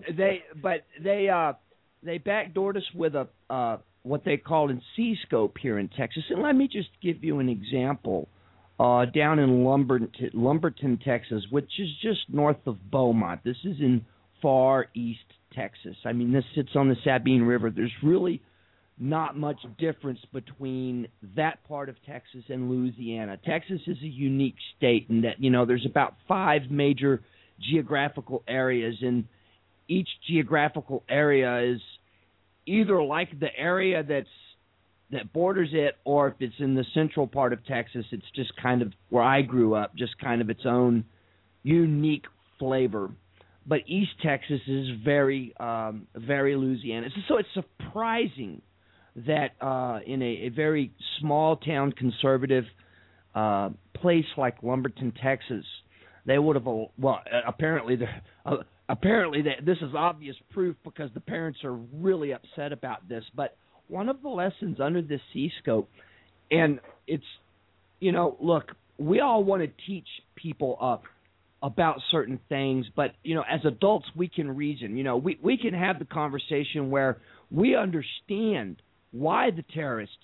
They backdoored us with a what they call in C-scope here in Texas. And let me just give you an example. Down in Lumberton, Texas, which is just north of Beaumont. This is in far east Texas. I mean, this sits on the Sabine River. There's really not much difference between that part of Texas and Louisiana. Texas is a unique state in that, there's about 5 major geographical areas, and each geographical area is either like the area that borders it, or if it's in the central part of Texas, it's just kind of where I grew up, just kind of its own unique flavor. But East Texas is very Louisiana. So it's surprising that in a very small town conservative place like Lumberton, Texas, they would have, apparently this is obvious proof because the parents are really upset about this, but one of the lessons under this C-scope, and it's, look, we all want to teach people about certain things, but, as adults, we can reason. We can have the conversation where we understand why the terrorists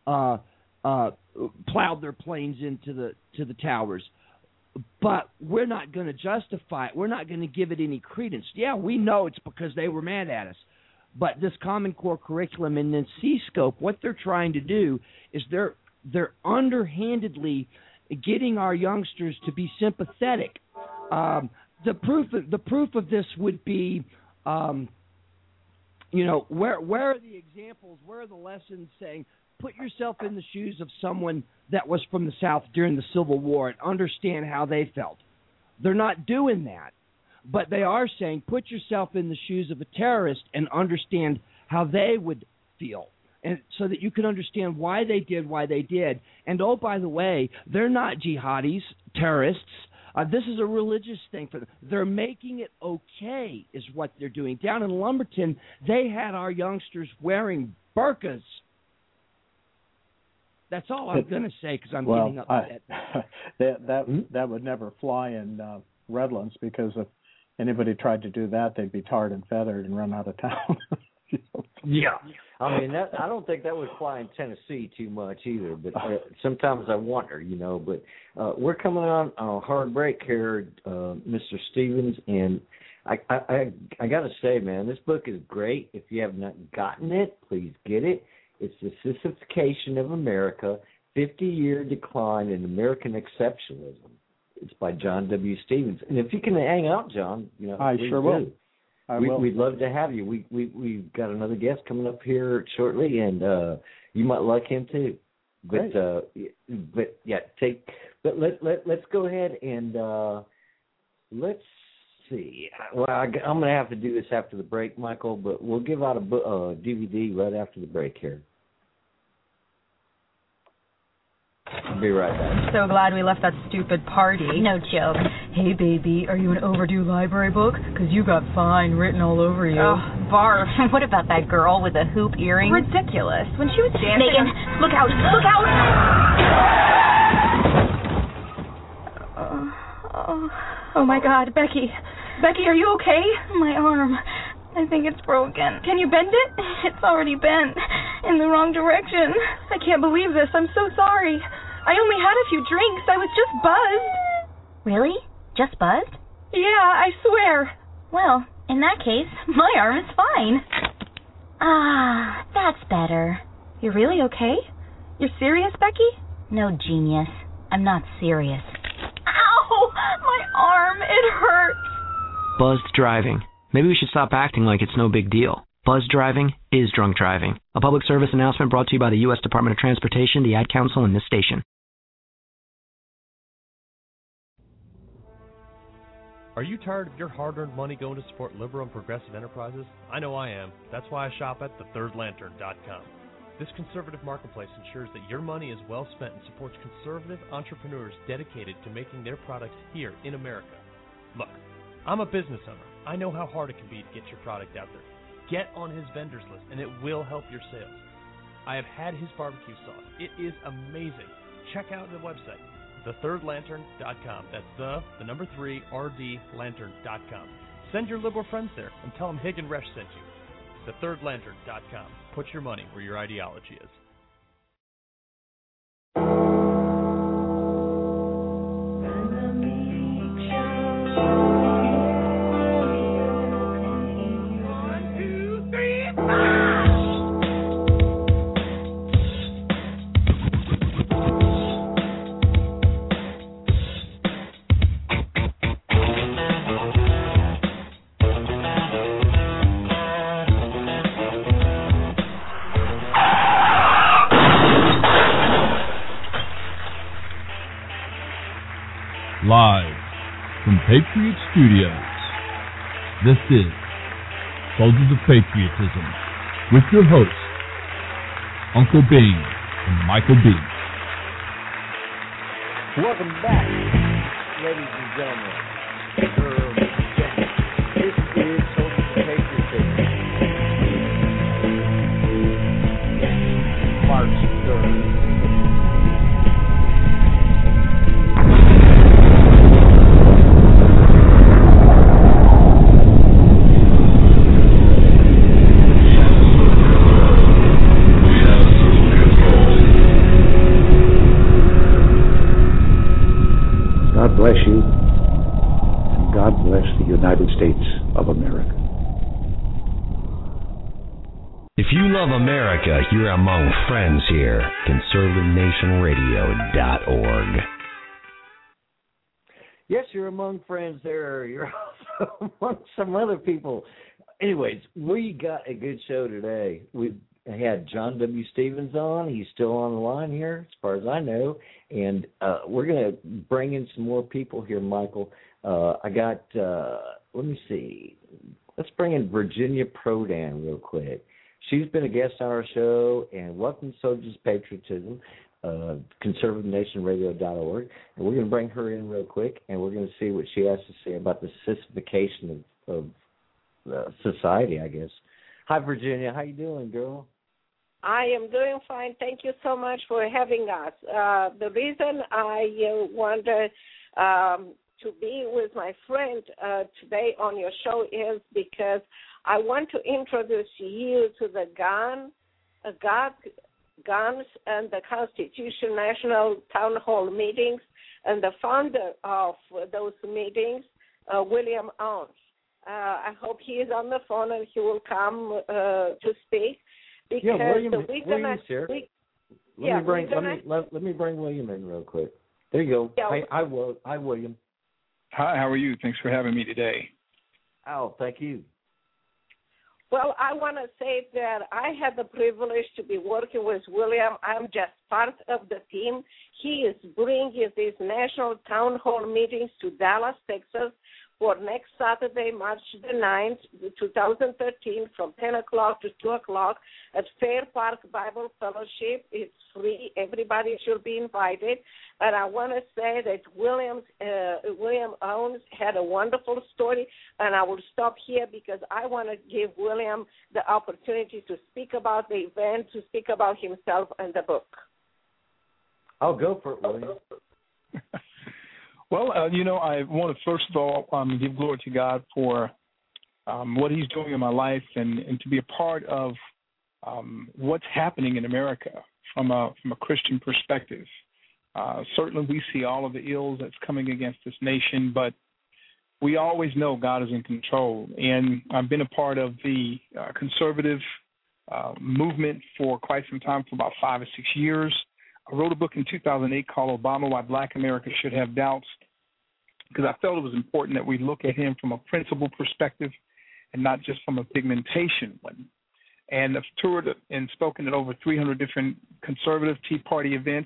plowed their planes into the towers, but we're not going to justify it. We're not going to give it any credence. Yeah, we know it's because they were mad at us. But this Common Core curriculum and then C-scope, what they're trying to do is they're underhandedly getting our youngsters to be sympathetic. The proof of this would be, where are the examples? Where are the lessons saying, put yourself in the shoes of someone that was from the South during the Civil War and understand how they felt? They're not doing that. But they are saying, put yourself in the shoes of a terrorist and understand how they would feel, and so that you can understand why they did. And, oh, by the way, they're not jihadis, terrorists. This is a religious thing for them. They're making it okay is what they're doing. Down in Lumberton, they had our youngsters wearing burqas. That's all I'm going to say because I'm getting upset. That would never fly in Redlands, because if anybody tried to do that, they'd be tarred and feathered and run out of town. Yeah. I mean, I don't think that would fly in Tennessee too much either, but sometimes I wonder, But we're coming on a hard break here, Mr. Stevens, and I got to say, man, this book is great. If you have not gotten it, please get it. It's The Sissification of America, 50-Year Decline in American Exceptionalism. It's by John W. Stevens. And if you can hang out, John, I sure will. We'd love to have you. We've got another guest coming up here shortly, and you might like him too. But let's go ahead and let's see. Well, I'm going to have to do this after the break, Michael. But we'll give out a DVD right after the break here. I'll be right back. So glad we left that stupid party. No joke. Hey, baby, are you an overdue library book? Because you got fine written all over you. Oh, barf. What about that girl with the hoop earrings? Ridiculous. When she was dancing... Megan, look out! Look out! Oh, my God, Becky. Becky, are you okay? My arm. I think it's broken. Can you bend it? It's already bent. In the wrong direction. I can't believe this. I'm so sorry. I only had a few drinks. I was just buzzed. Really? Just buzzed? Yeah, I swear. Well, in that case, my arm is fine. Ah, that's better. You're really okay? You're serious, Becky? No, genius. I'm not serious. Ow! My arm, it hurts. Buzzed driving. Maybe we should stop acting like it's no big deal. Buzz driving is drunk driving. A public service announcement brought to you by the U.S. Department of Transportation, the Ad Council, and this station. Are you tired of your hard-earned money going to support liberal and progressive enterprises? I know I am. That's why I shop at thethirdlantern.com. This conservative marketplace ensures that your money is well spent and supports conservative entrepreneurs dedicated to making their products here in America. Look, I'm a business owner. I know how hard it can be to get your product out there. Get on his vendors list, and it will help your sales. I have had his barbecue sauce. It is amazing. Check out the website, thethirdlantern.com. That's the number 3, rdlantern.com. Send your liberal friends there and tell them Hig and Resch sent you. Thethirdlantern.com. Put your money where your ideology is. Live from Patriot Studios, this is Soldiers of Patriotism with your hosts, Uncle Bing and Michael B. Welcome back, ladies and gentlemen. This is Soldiers of Patriotism. March 3rd. God bless you, and God bless the United States of America. If you love America, you're among friends here. ConservativeNationRadio.org. Yes, you're among friends there. You're also among some other people. Anyways, we got a good show today. We had John W. Stevens on. He's still on the line here, as far as I know. And we're going to bring in some more people here, Michael. I got, let me see. Let's bring in Virginia Prodan real quick. She's been a guest on our show, and welcome to Soldiers of Patriotism, ConservativeNationRadio.org. And we're going to bring her in real quick, and we're going to see what she has to say about the sissification of society, I guess. Hi, Virginia. How you doing, girl? I am doing fine. Thank you so much for having us. The reason I wanted to be with my friend today on your show is because I want to introduce you to the Guns and the Constitution National Town Hall meetings, and the founder of those meetings, William Owens. I hope he is on the phone and he will come to speak. Because William's here. Let me bring William in real quick. There you go. Yeah. Hi, William. Hi, how are you? Thanks for having me today. Oh, thank you. Well, I want to say that I had the privilege to be working with William. I'm just part of the team. He is bringing these national town hall meetings to Dallas, Texas, for next Saturday, March the 9th, 2013, from 10 o'clock to 2 o'clock at Fair Park Bible Fellowship. It's free. Everybody should be invited. And I want to say that William Owens had a wonderful story, and I will stop here because I want to give William the opportunity to speak about the event, to speak about himself and the book. I'll go for it, William. Well, I want to first of all give glory to God for what He's doing in my life and to be a part of what's happening in America from a Christian perspective. Certainly, we see all of the ills that's coming against this nation, but we always know God is in control. And I've been a part of the conservative movement for quite some time, for about 5 or 6 years. I wrote a book in 2008 called Obama, Why Black America Should Have Doubts, because I felt it was important that we look at him from a principle perspective and not just from a pigmentation one. And I've toured and spoken at over 300 different conservative Tea Party events.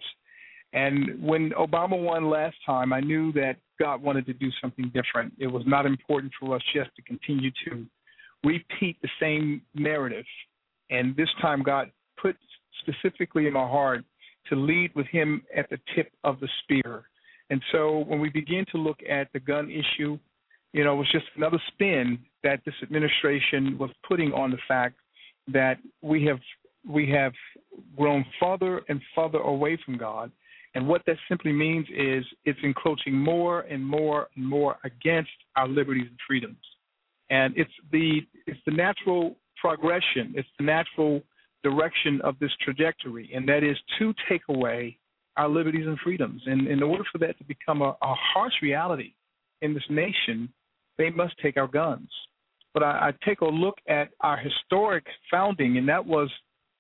And when Obama won last time, I knew that God wanted to do something different. It was not important for us just to continue to repeat the same narrative. And this time God put specifically in my heart to lead with him at the tip of the spear. And so when we begin to look at the gun issue, it was just another spin that this administration was putting on the fact that we have grown farther and farther away from God. And what that simply means is it's encroaching more and more and more against our liberties and freedoms. And it's the natural progression. It's the natural direction of this trajectory, and that is to take away our liberties and freedoms. And in order for that to become a harsh reality in this nation, they must take our guns. But I take a look at our historic founding, and that was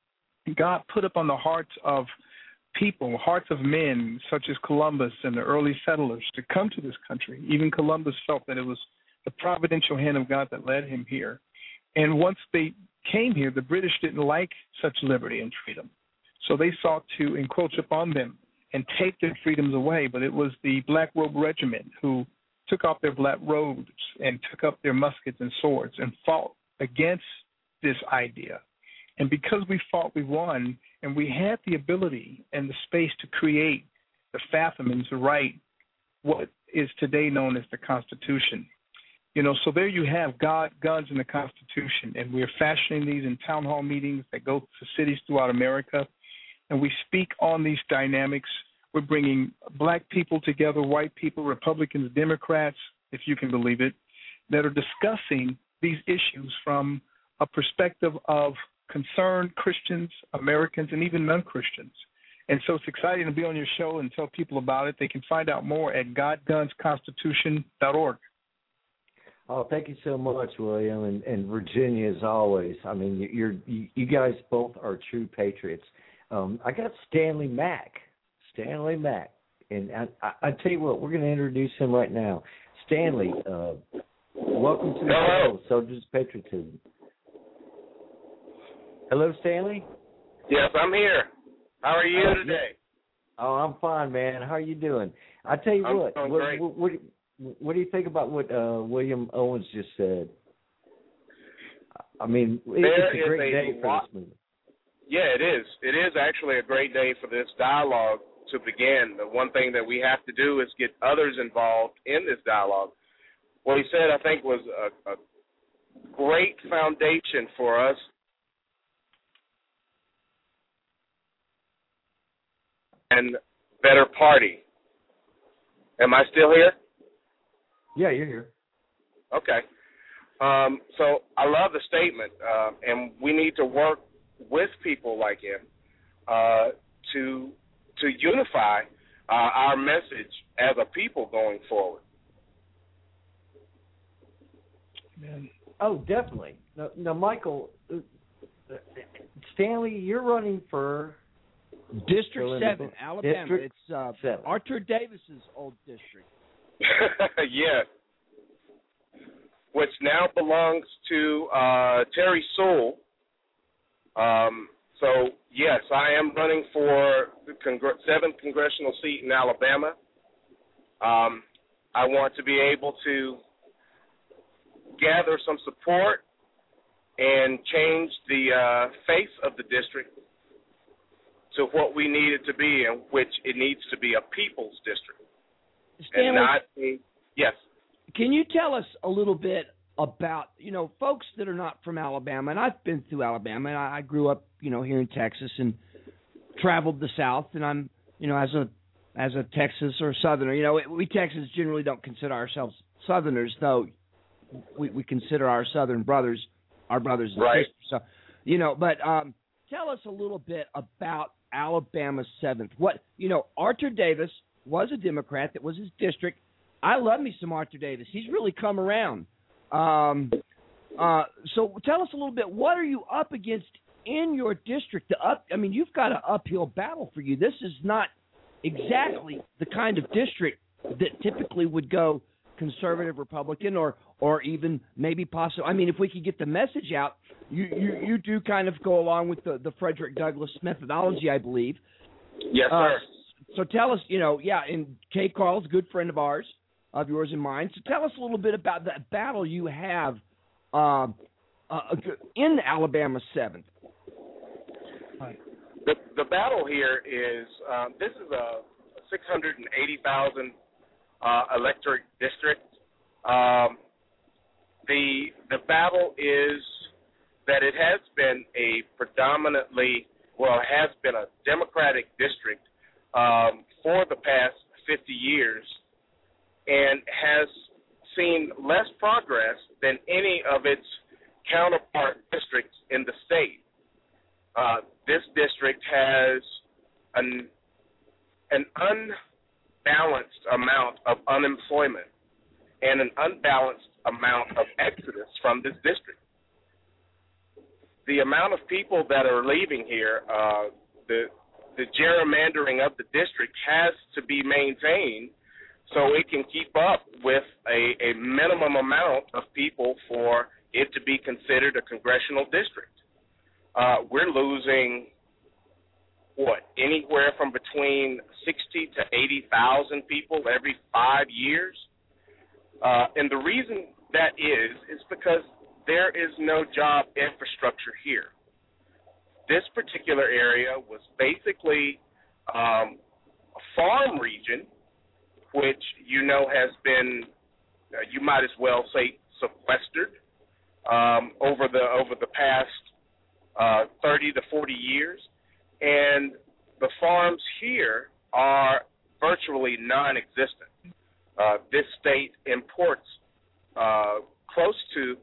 God put up on the hearts of people, hearts of men such as Columbus and the early settlers to come to this country. Even Columbus felt that it was the providential hand of God that led him here. And once they came here, the British didn't like such liberty and freedom. So they sought to encroach upon them and take their freedoms away. But it was the Black Robe Regiment who took off their black robes and took up their muskets and swords and fought against this idea. And because we fought, we won, and we had the ability and the space to create, to fathom, and to write what is today known as the Constitution. So there you have God, guns, and the Constitution, and we're fashioning these in town hall meetings that go to cities throughout America, and we speak on these dynamics. We're bringing black people together, white people, Republicans, Democrats, if you can believe it, that are discussing these issues from a perspective of concerned Christians, Americans, and even non-Christians. And so it's exciting to be on your show and tell people about it. They can find out more at godgunsconstitution.org. Oh, thank you so much, William, and Virginia, as always. I mean, you guys both are true patriots. I got Stanley Mack, and I tell you what, we're going to introduce him right now. Stanley, welcome to the show, Soldiers of Patriotism. Hello, Stanley? Yes, I'm here. How are you today? Oh, I'm fine, man. How are you doing? I tell you what, what do you think about what William Owens just said? I mean, it's a great day for this movement. Yeah, it is. It is actually a great day for this dialogue to begin. The one thing that we have to do is get others involved in this dialogue. What he said, I think, was a great foundation for us. And better party. Am I still here? Yeah, you're here. Okay. So I love the statement, and we need to work with people like him to unify our message as a people going forward. Man. Oh, definitely. Now, Michael, Stanley, you're running for District 7, Alabama. District it's 7. Arthur Davis's old district. Yes. Which now belongs to Terry Sewell. So, yes, I am running for the 7th congressional seat in Alabama. I want to be able to gather some support and change the face of the district to what we need it to be, in which it needs to be a people's district. Stanley, and not a, yes. Can you tell us a little bit about, folks that are not from Alabama, and I've been through Alabama, and I grew up, here in Texas and traveled the South, and I'm, as a Texas or Southerner, we Texans generally don't consider ourselves Southerners, though we consider our Southern brothers our brothers and right. sisters. So, but tell us a little bit about Alabama's 7th. Arthur Davis was a Democrat. That was his district. I love me some Arthur Davis. He's really come around. So tell us a little bit. What are you up against in your district? You've got an uphill battle for you. This is not exactly the kind of district that typically would go conservative, Republican, or even maybe possible. If we could get the message out, you do kind of go along with the Frederick Douglass methodology, I believe. Yes, sir. So tell us, and Kay Carl's a good friend of ours, of yours and mine. So tell us a little bit about that battle you have in Alabama 7th. The battle here is this is a 680,000 electorate district. The battle is that it has been a Democratic district for the past 50 years and has seen less progress than any of its counterpart districts in the state. This district has an unbalanced amount of unemployment and an unbalanced amount of exodus from this district. The amount of people that are leaving here, the gerrymandering of the district has to be maintained so it can keep up with a minimum amount of people for it to be considered a congressional district. We're losing, anywhere from between 60 to 80,000 people every 5 years. And the reason that is because there is no job infrastructure here. This particular area was basically a farm region, which has been, you might as well say, sequestered over the past 30 to 40 years. And the farms here are virtually non-existent. This state imports close to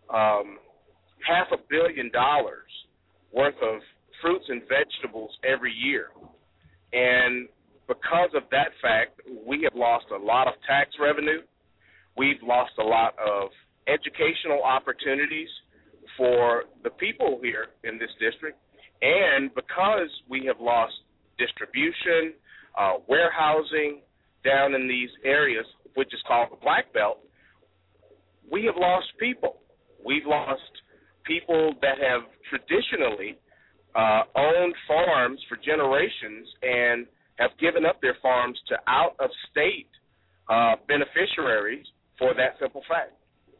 $500 million worth of fruits and vegetables every year. And because of that fact, we have lost a lot of tax revenue. We've lost a lot of educational opportunities for the people here in this district. And because we have lost distribution, warehousing down in these areas, which is called the Black Belt, we have lost people. We've lost people that have traditionally owned farms for generations and have given up their farms to out-of-state beneficiaries for that simple fact.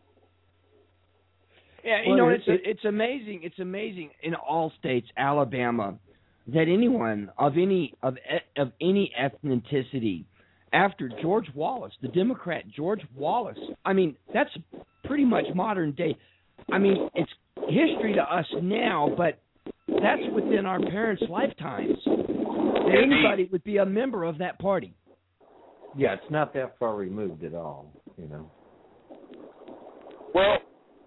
Yeah, it's amazing. It's amazing in all states, Alabama, that anyone of any ethnicity, after George Wallace, the Democrat George Wallace, that's pretty much modern day. It's history to us now, but that's within our parents' lifetimes. That anybody would be a member of that party. Yeah, it's not that far removed at all, Well,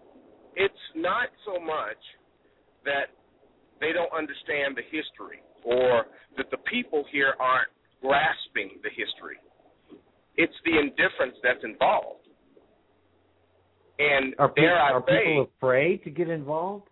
it's not so much that they don't understand the history or that the people here aren't grasping the history. It's the indifference that's involved. And are people afraid to get involved?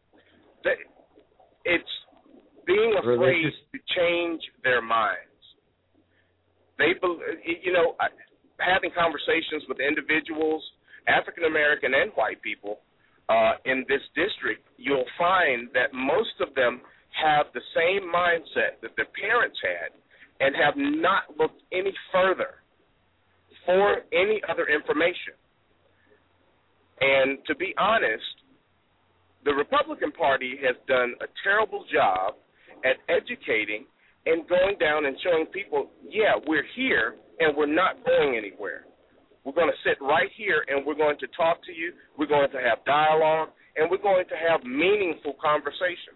It's being afraid to change their minds. They, having conversations with individuals, African American and white people in this district, you'll find that most of them have the same mindset that their parents had and have not looked any further for any other information. And to be honest, the Republican Party has done a terrible job at educating and going down and showing people, yeah, we're here and we're not going anywhere. We're going to sit right here and we're going to talk to you. We're going to have dialogue and we're going to have meaningful conversation.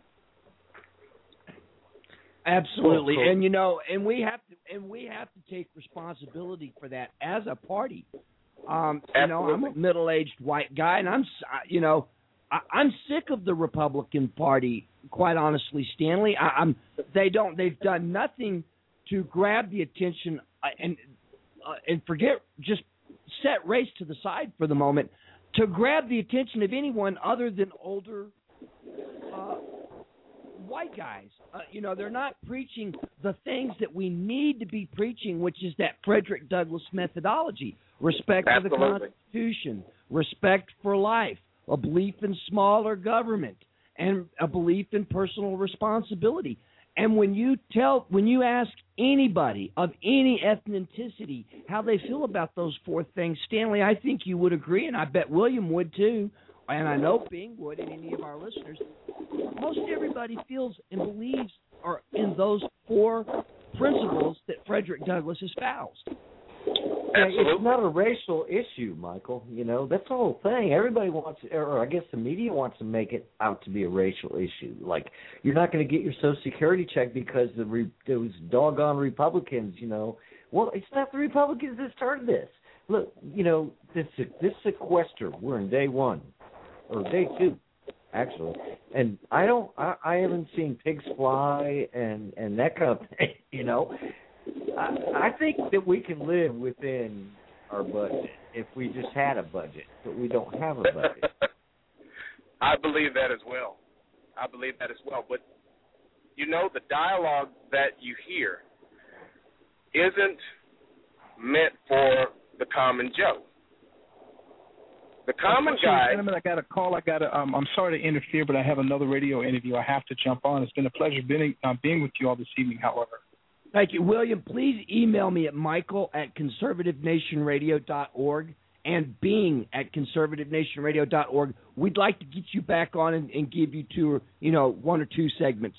Absolutely, and and we have to take responsibility for that as a party. I'm a middle-aged white guy, and I'm sick of the Republican Party. Quite honestly, Stanley, they've done nothing to grab the attention and forget, just set race to the side for the moment, to grab the attention of anyone other than older white guys. They're not preaching the things that we need to be preaching, which is that Frederick Douglass methodology: respect for the Constitution, respect for life, a belief in smaller government, and a belief in personal responsibility. And when you ask anybody of any ethnicity how they feel about those four things, Stanley, I think you would agree, and I bet William would too, and I know Bing would, and any of our listeners. Most everybody feels and believes are in those four principles that Frederick Douglass espoused. It's not a racial issue, Michael. That's the whole thing. Everybody wants, or I guess the media wants to make it out to be a racial issue. Like, you're not going to get your Social Security check because those doggone Republicans, Well, it's not the Republicans that started this. Look, this sequester, we're in day one, or day two, actually. And I haven't seen pigs fly and that kind of thing, I think that we can live within our budget if we just had a budget, but we don't have a budget. I believe that as well. But, the dialogue that you hear isn't meant for the common Joe. The common guy. Gentlemen, I got a call. I'm sorry to interfere, but I have another radio interview. I have to jump on. It's been a pleasure being with you all this evening, however. Thank you. William, please email me at michael@conservativenationradio.org and Bing@conservativenationradio.org. We'd like to get you back on and give you one or two segments.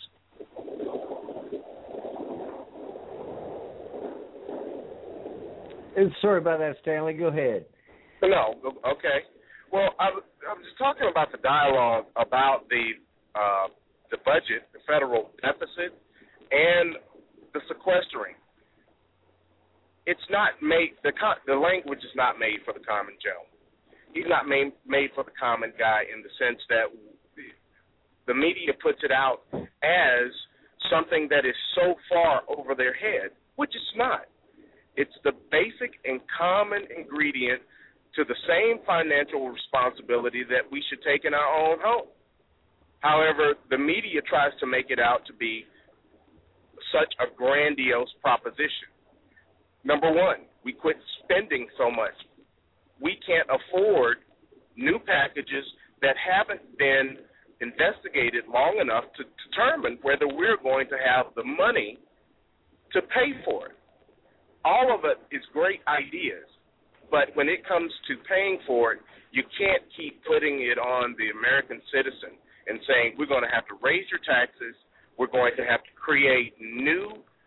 Sorry about that, Stanley. Go ahead. No, okay. Well, I was just talking about the dialogue about the budget, the federal deficit, and the sequestering. It's not made. The language is not made for the common Joe. He's not made for the common guy in the sense that the media puts it out as something that is so far over their head, which it's not. It's the basic and common ingredient to the same financial responsibility that we should take in our own home. However, the media tries to make it out to be such a grandiose proposition. Number one, we quit spending so much. We can't afford new packages that haven't been investigated long enough to determine whether we're going to have the money to pay for it. All of it is great ideas, but when it comes to paying for it, you can't keep putting it on the American citizen and saying we're going to have to raise your taxes, we're going to have to create new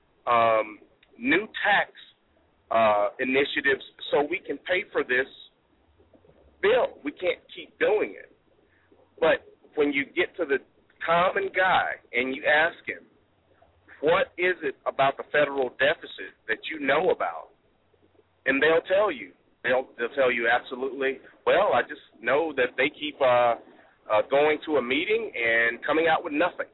tax initiatives so we can pay for this bill. We can't keep doing it. But when you get to the common guy and you ask him, what is it about the federal deficit that you know about? And they'll tell you. They'll tell you absolutely, well, I just know that they keep going to a meeting and coming out with nothing.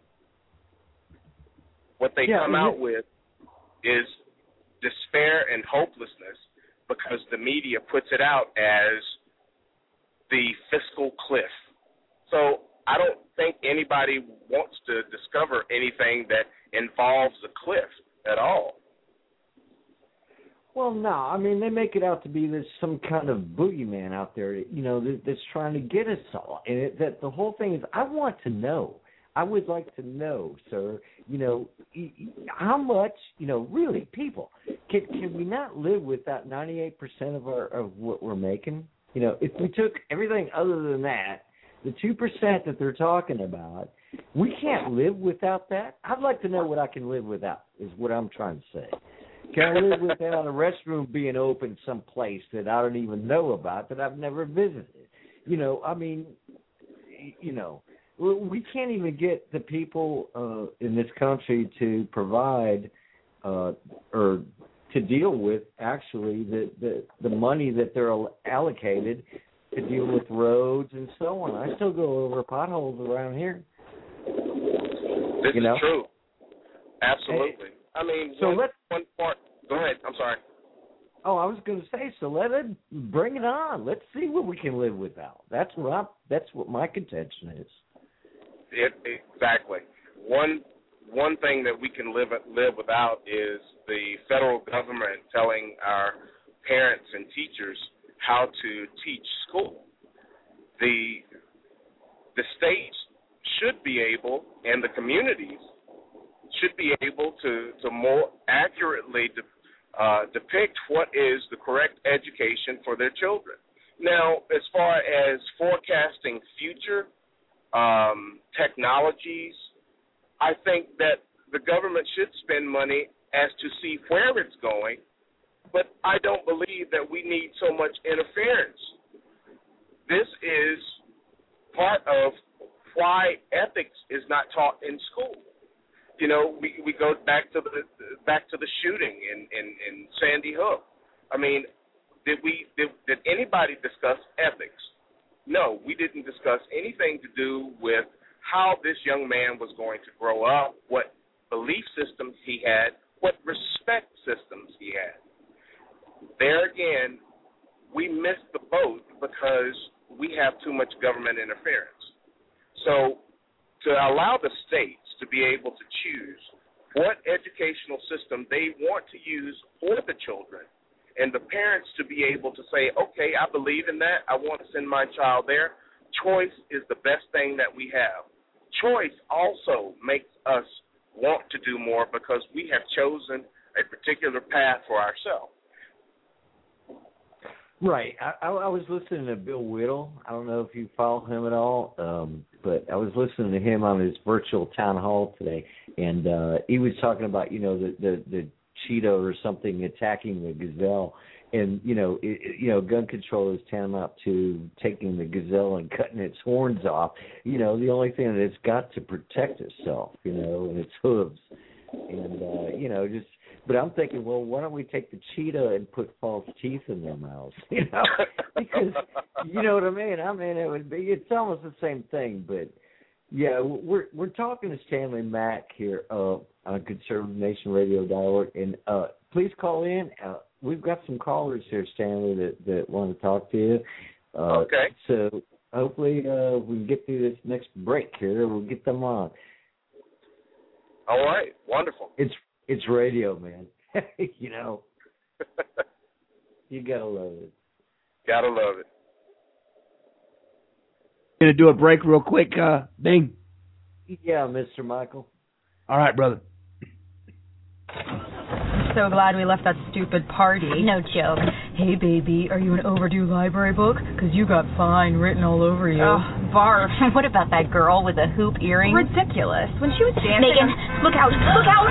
What they come out with is despair and hopelessness because the media puts it out as the fiscal cliff. So I don't think anybody wants to discover anything that involves a cliff at all. Well, no, I mean, they make it out to be there's some kind of boogeyman out there, that's trying to get us all. And that the whole thing is, I want to know. I would like to know, sir, how much, really, people, can we not live without 98% of what we're making? If we took everything other than that, the 2% that they're talking about, we can't live without that. I'd like to know what I can live without, is what I'm trying to say. Can I live without a restroom being open someplace that I don't even know about, that I've never visited? We can't even get the people in this country to provide or to deal with, actually, the money that they're allocated to deal with roads and so on. I still go over potholes around here. This is true. Absolutely. One part. Go ahead. I'm sorry. Oh, I was going to say, so bring it on. Let's see what we can live without. That's what my contention is. Exactly. One thing that we can live without is the federal government telling our parents and teachers how to teach school. The states should be able, and the communities should be able to more accurately depict what is the correct education for their children. Now, as far as forecasting future technologies, I think that the government should spend money as to see where it's going, but I don't believe that we need so much interference. This is part of why ethics is not taught in school. We go back to the shooting in Sandy Hook. I mean, did anybody discuss ethics? No, we didn't discuss anything to do with how this young man was going to grow up, what belief systems he had, what respect systems he had. There again, we missed the boat because we have too much government interference. So to allow the states to be able to choose what educational system they want to use for the children, and the parents to be able to say, okay, I believe in that, I want to send my child there. Choice is the best thing that we have. Choice also makes us want to do more because we have chosen a particular path for ourselves. Right. I was listening to Bill Whittle. I don't know if you follow him at all, but I was listening to him on his virtual town hall today, and he was talking about, the cheetah or something attacking the gazelle, and gun control is tantamount to taking the gazelle and cutting its horns off. The only thing that it's got to protect itself, and its hooves, and But I'm thinking, well, why don't we take the cheetah and put false teeth in their mouths? Because you know what I mean. It's almost the same thing, but. Yeah, we're talking to Stanley Mack here on ConservativeNationRadio.org, and please call in. We've got some callers here, Stanley, that want to talk to you. Okay. So hopefully we can get through this next break here. We'll get them on. All right, wonderful. It's radio, man. You gotta love it. Gotta love it. Gonna do a break real quick, Bing? Yeah, Mr. Michael. All right, brother. I'm so glad we left that stupid party. No joke. Hey, baby, are you an overdue library book? Because you got fine written all over you. Oh, barf. What about that girl with the hoop earrings? Ridiculous. When she was dancing... Megan, look out! Look out!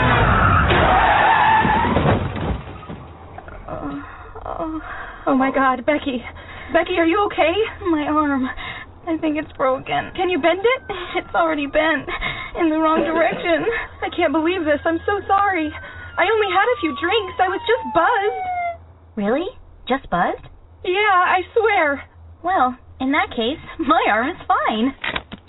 Oh, my God, Becky. Becky, are you okay? My arm. I think it's broken. Can you bend it? It's already bent. In the wrong direction. I can't believe this. I'm so sorry. I only had a few drinks. I was just buzzed. Really? Just buzzed? Yeah, I swear. Well, in that case, my arm is fine.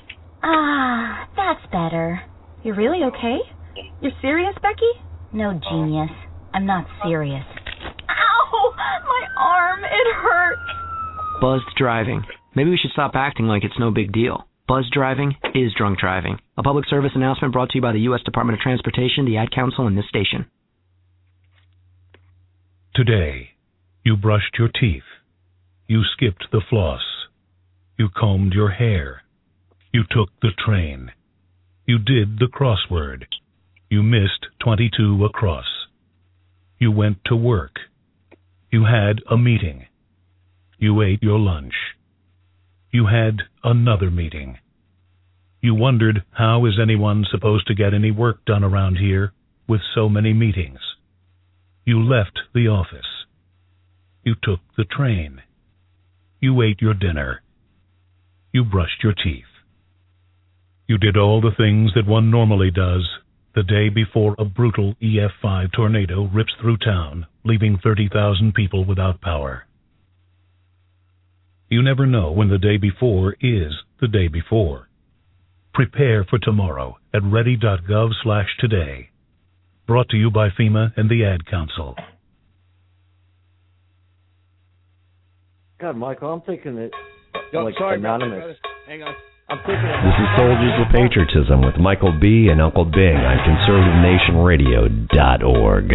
Ah, that's better. You're really okay? You're serious, Becky? No, genius. I'm not serious. Ow! My arm, it hurts. Buzzed driving. Maybe we should stop acting like it's no big deal. Buzzed driving is drunk driving. A public service announcement brought to you by the U.S. Department of Transportation, the Ad Council, and this station. Today, you brushed your teeth. You skipped the floss. You combed your hair. You took the train. You did the crossword. You missed 22 across. You went to work. You had a meeting. You ate your lunch. You had another meeting. You wondered, how is anyone supposed to get any work done around here with so many meetings? You left the office. You took the train. You ate your dinner. You brushed your teeth. You did all the things that one normally does the day before a brutal EF5 tornado rips through town, leaving 30,000 people without power. You never know when the day before is the day before. Prepare for tomorrow at ready.gov/today. Brought to you by FEMA and the Ad Council. God, Michael, I'm thinking that sorry, anonymous. Hang on. I'm thinking This is Soldiers of Patriotism with Michael B. and Uncle Bing on conservativenationradio.org.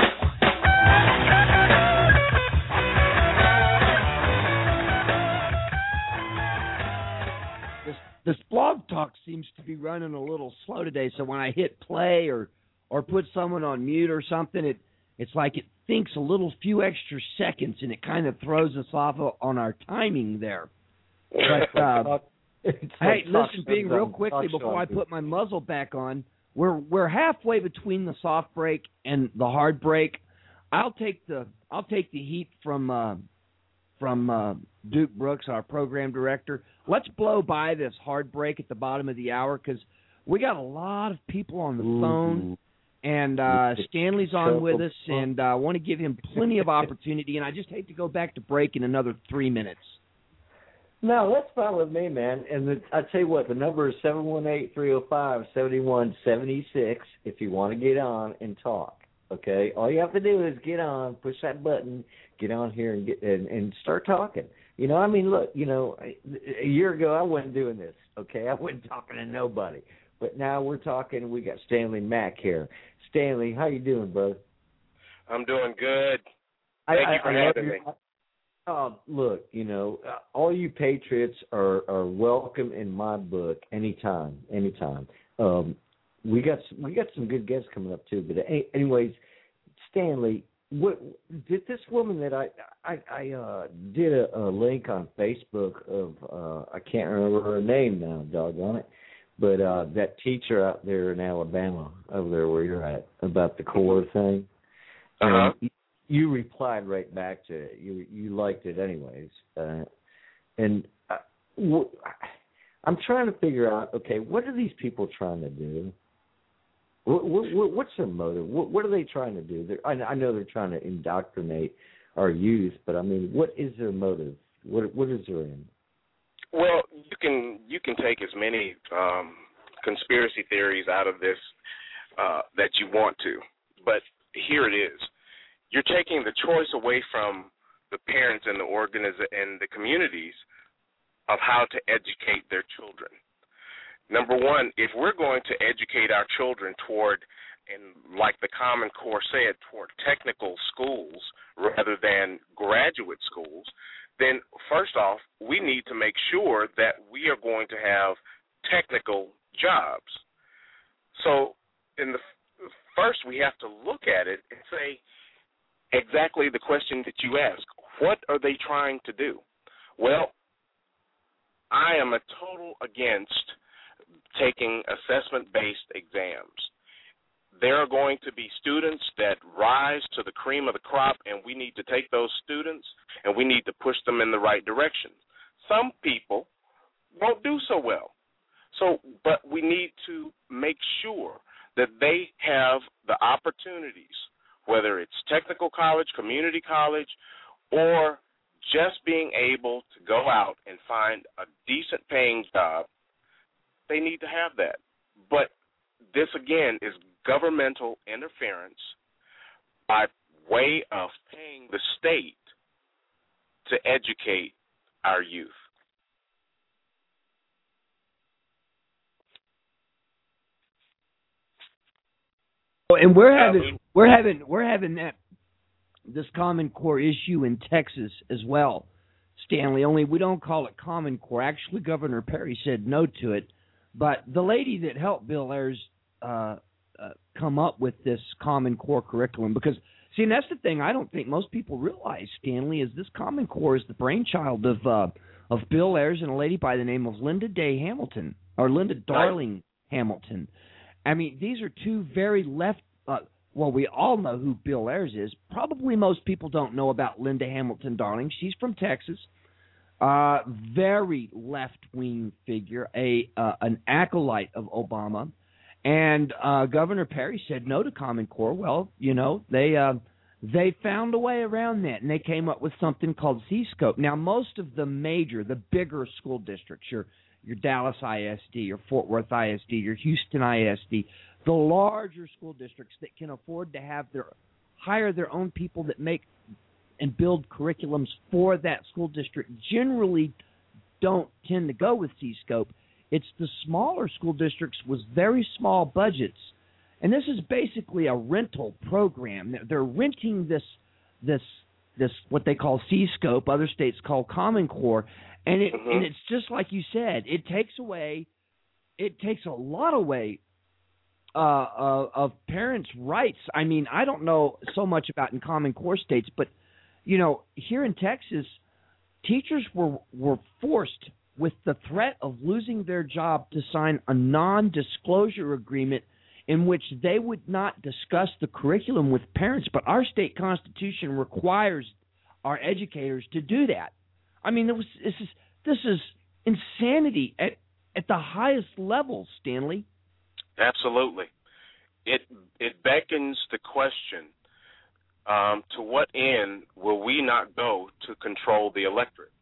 This blog talk seems to be running a little slow today, so when I hit play or put someone on mute or something, it's like it thinks a little few extra seconds, and it kind of throws us off on our timing there. But hey, listen, Bing, real quickly before I put my muzzle back on, we're halfway between the soft break and the hard break. I'll take the heat from Duke Brooks, our program director. Let's blow by this hard break at the bottom of the hour because we got a lot of people on the phone, and Stanley's on with us, and I want to give him plenty of opportunity, and I just hate to go back to break in another 3 minutes. No, that's fine with me, man. And I tell you what, the number is 718-305-7176 if you want to get on and talk. Okay, all you have to do is get on, push that button, get on here and start talking. You know, I mean, look, you know, a year ago I wasn't doing this. Okay, I wasn't talking to nobody, but now we're talking. We got Stanley Mack here. Stanley, how you doing, brother? I'm doing good. Thank you for having me. Look, you know, all you patriots are welcome in my book anytime. We got some good guests coming up too. But anyways, Stanley, what did this woman that I did a link on Facebook of I can't remember her name now, doggone it, but that teacher out there in Alabama, over there where you're at, about the core thing. Uh-huh. You replied right back to it. You liked it anyways. And I'm trying to figure out, okay, what are these people trying to do? What's their motive? What are they trying to do? I know they're trying to indoctrinate our youth, but I mean, what is their motive? What is their end? Well, you can take as many conspiracy theories out of this that you want to, but here it is. You're taking the choice away from the parents and and the communities of how to educate their children. Number one, if we're going to educate our children toward, and like the Common Core said, toward technical schools rather than graduate schools, then first off, we need to make sure that we are going to have technical jobs. So first we have to look at it and say, exactly the question that you ask. What are they trying to do? Well, I am a total against taking assessment-based exams. There are going to be students that rise to the cream of the crop, and we need to take those students and we need to push them in the right direction. Some people won't do so well. But we need to make sure that they have the opportunities, whether it's technical college, community college, or just being able to go out and find a decent paying job they need to have that. But this, again, is governmental interference by way of paying the state to educate our youth. And we're having this Common Core issue in Texas as well, Stanley. Only we don't call it Common Core. Actually, Governor Perry said no to it. But the lady that helped Bill Ayers come up with this Common Core curriculum, because see, and that's the thing I don't think most people realize, Stanley, is this Common Core is the brainchild of Bill Ayers and a lady by the name of Linda Darling Hamilton. I mean, these are two very left. Well, we all know who Bill Ayers is. Probably most people don't know about Linda Hamilton Darling. She's from Texas. Very left-wing figure, an acolyte of Obama. And Governor Perry said no to Common Core. Well, you know, they found a way around that, and they came up with something called C-Scope. Now, most of the bigger school districts, your Dallas ISD, your Fort Worth ISD, your Houston ISD, the larger school districts that can afford to hire their own people that make and build curriculums for that school district generally don't tend to go with C-Scope. It's the smaller school districts with very small budgets. And this is basically a rental program. They're renting this what they call C-Scope, other states call Common Core, and it's just like you said, it takes a lot away of parents' rights. I mean, I don't know so much about in Common Core states, but you know, here in Texas, teachers were forced with the threat of losing their job to sign a non-disclosure agreement in which they would not discuss the curriculum with parents, but our state constitution requires our educators to do that. I mean, this is insanity at the highest level, Stanley. Absolutely. It beckons the question, to what end will we not go to control the electorate?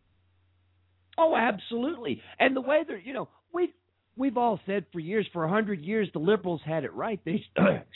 Oh, absolutely. And the way that, you know, we've all said for years, for 100 years, the liberals had it right. They,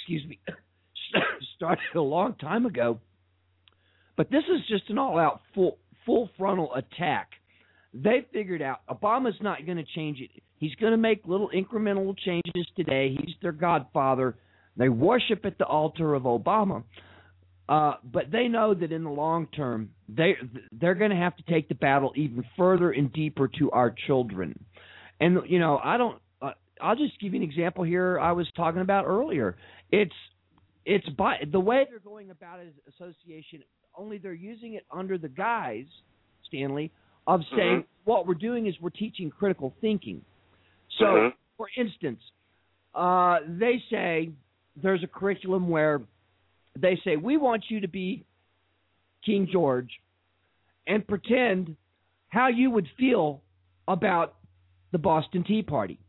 started a long time ago. But this is just an all-out full frontal attack. They figured out Obama's not going to change it. He's going to make little incremental changes today. He's their godfather. They worship at the altar of Obama. But they know that in the long term, they're going to have to take the battle even further and deeper to our children. And, you know, I'll just give you an example here I was talking about earlier. It's by the way they're going about it as association, only they're using it under the guise, Stanley, of saying what we're doing is we're teaching critical thinking. So, for instance, they say there's a curriculum where they say, we want you to be King George and pretend how you would feel about the Boston Tea Party.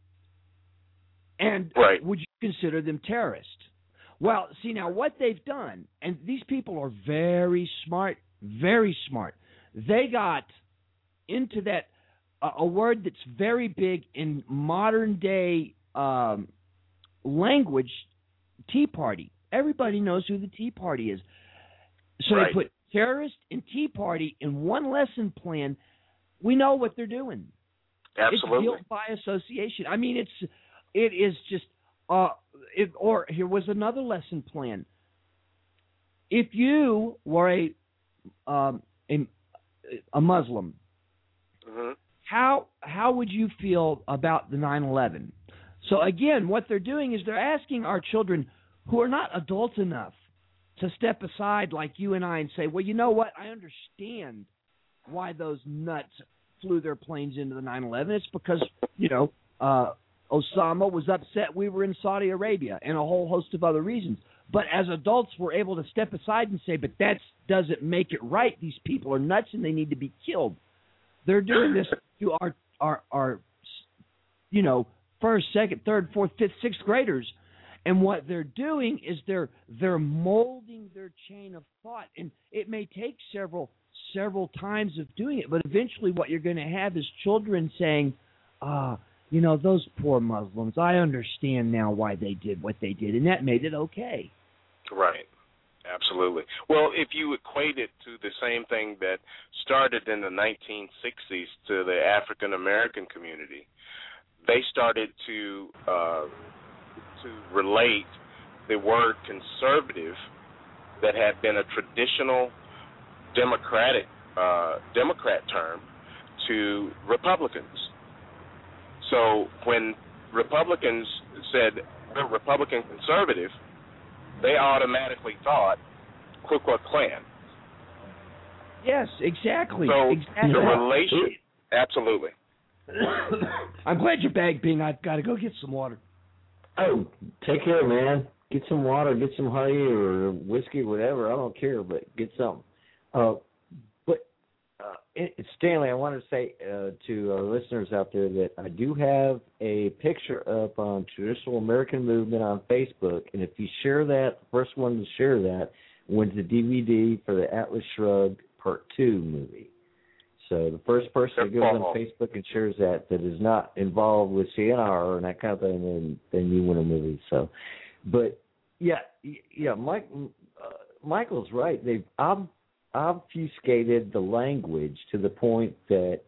And would you consider them terrorists? Well, see, now what they've done, and these people are very smart, they got into that, a word that's very big in modern day language, Tea Party. Everybody knows who the Tea Party is. So they put terrorist and Tea Party in one lesson plan. We know what they're doing. Absolutely. It's guilt by association. I mean, it is just. Or here was another lesson plan. If you were a Muslim, how would you feel about the 9/11? So again, what they're doing is they're asking our children who are not adult enough to step aside like you and I and say, well, you know what? I understand why those nuts flew their planes into the 9/11. It's because, you know, Osama was upset we were in Saudi Arabia and a whole host of other reasons. But as adults, we're able to step aside and say, but that doesn't make it right. These people are nuts and they need to be killed. They're doing this to our you know, first, second, third, fourth, fifth, sixth graders. And what they're doing is they're molding their chain of thought. And it may take several times of doing it, but eventually what you're going to have is children saying, You know, those poor Muslims, I understand now why they did what they did, and that made it okay. Right. Absolutely. Well, if you equate it to the same thing that started in the 1960s to the African American community, they started to relate the word conservative that had been a traditional Democrat term to Republicans. So when Republicans said they're Republican conservative, they automatically thought Ku Klux Klan. Yes, exactly. So exactly. the relation, absolutely. I'm glad you're back, Bing. I've got to go get some water. Oh, take care, man. Get some water, get some honey or whiskey, whatever. I don't care, but get some. Stanley, I wanted to say to our listeners out there that I do have a picture up on Traditional American Movement on Facebook, and if you share that, the first one to share that wins the DVD for the Atlas Shrugged Part 2 movie. So the first person that goes on Facebook and shares that is not involved with CNR and that kind of thing, then you win a movie. So, but yeah, Michael's right. They've obfuscated the language to the point that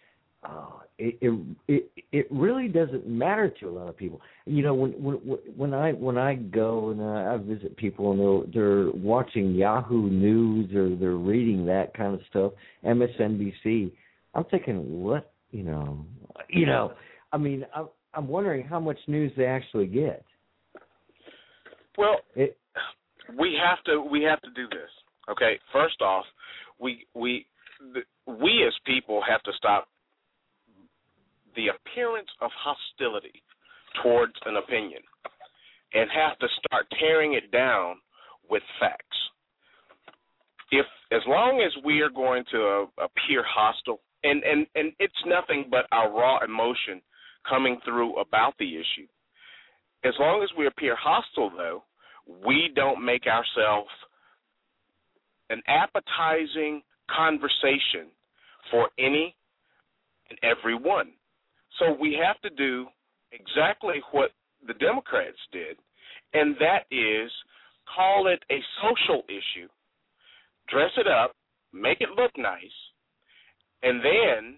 it really doesn't matter to a lot of people. You know, when I go and I visit people and they're watching Yahoo News or they're reading that kind of stuff, MSNBC, I'm thinking, what? You know, I mean, I'm wondering how much news they actually get. Well, we have to do this. Okay, first off, we as people have to stop the appearance of hostility towards an opinion and have to start tearing it down with facts. As long as we are going to appear hostile, and it's nothing but our raw emotion coming through about the issue, as long as we appear hostile, though, we don't make ourselves an appetizing conversation for any and everyone. So we have to do exactly what the Democrats did, and that is call it a social issue, dress it up, make it look nice, and then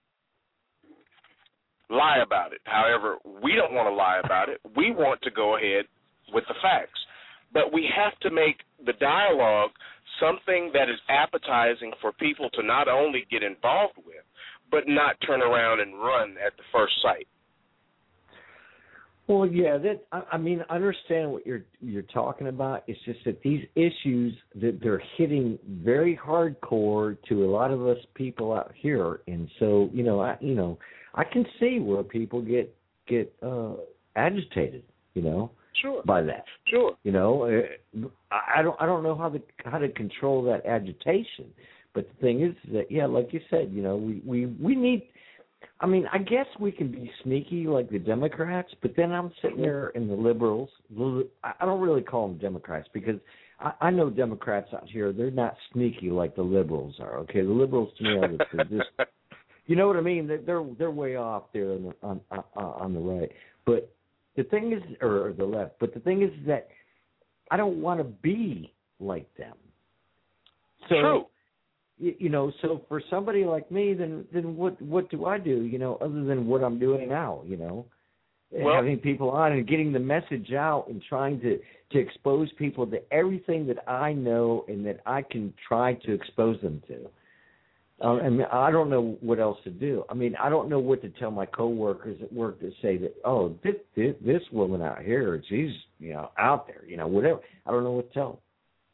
lie about it. However, we don't want to lie about it. We want to go ahead with the facts. But we have to make the dialogue something that is appetizing for people to not only get involved with, but not turn around and run at the first sight. Well, yeah, I mean, I understand what you're talking about. It's just that these issues that they're hitting very hardcore to a lot of us people out here, and so I can see where people get agitated, Sure. by that. Sure. I don't know how to control that agitation. But the thing is that, yeah, like you said, we need. I mean, I guess we can be sneaky like the Democrats, but then I'm sitting there and the liberals. I don't really call them Democrats because I know Democrats out here. They're not sneaky like the liberals are. Okay, the liberals to me are just, you know what I mean? They're way off there on the right, but. The thing is, or the left, but the thing is that I don't want to be like them. So, True. So for somebody like me, then what do I do? Other than what I'm doing now, having people on and getting the message out and trying to expose people to everything that I know and that I can try to expose them to. And I don't know what else to do. I mean, I don't know what to tell my coworkers at work to say that, oh, this woman out here, she's, out there, whatever. I don't know what to tell them.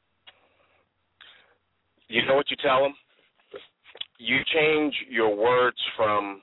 You know what you tell them? You change your words from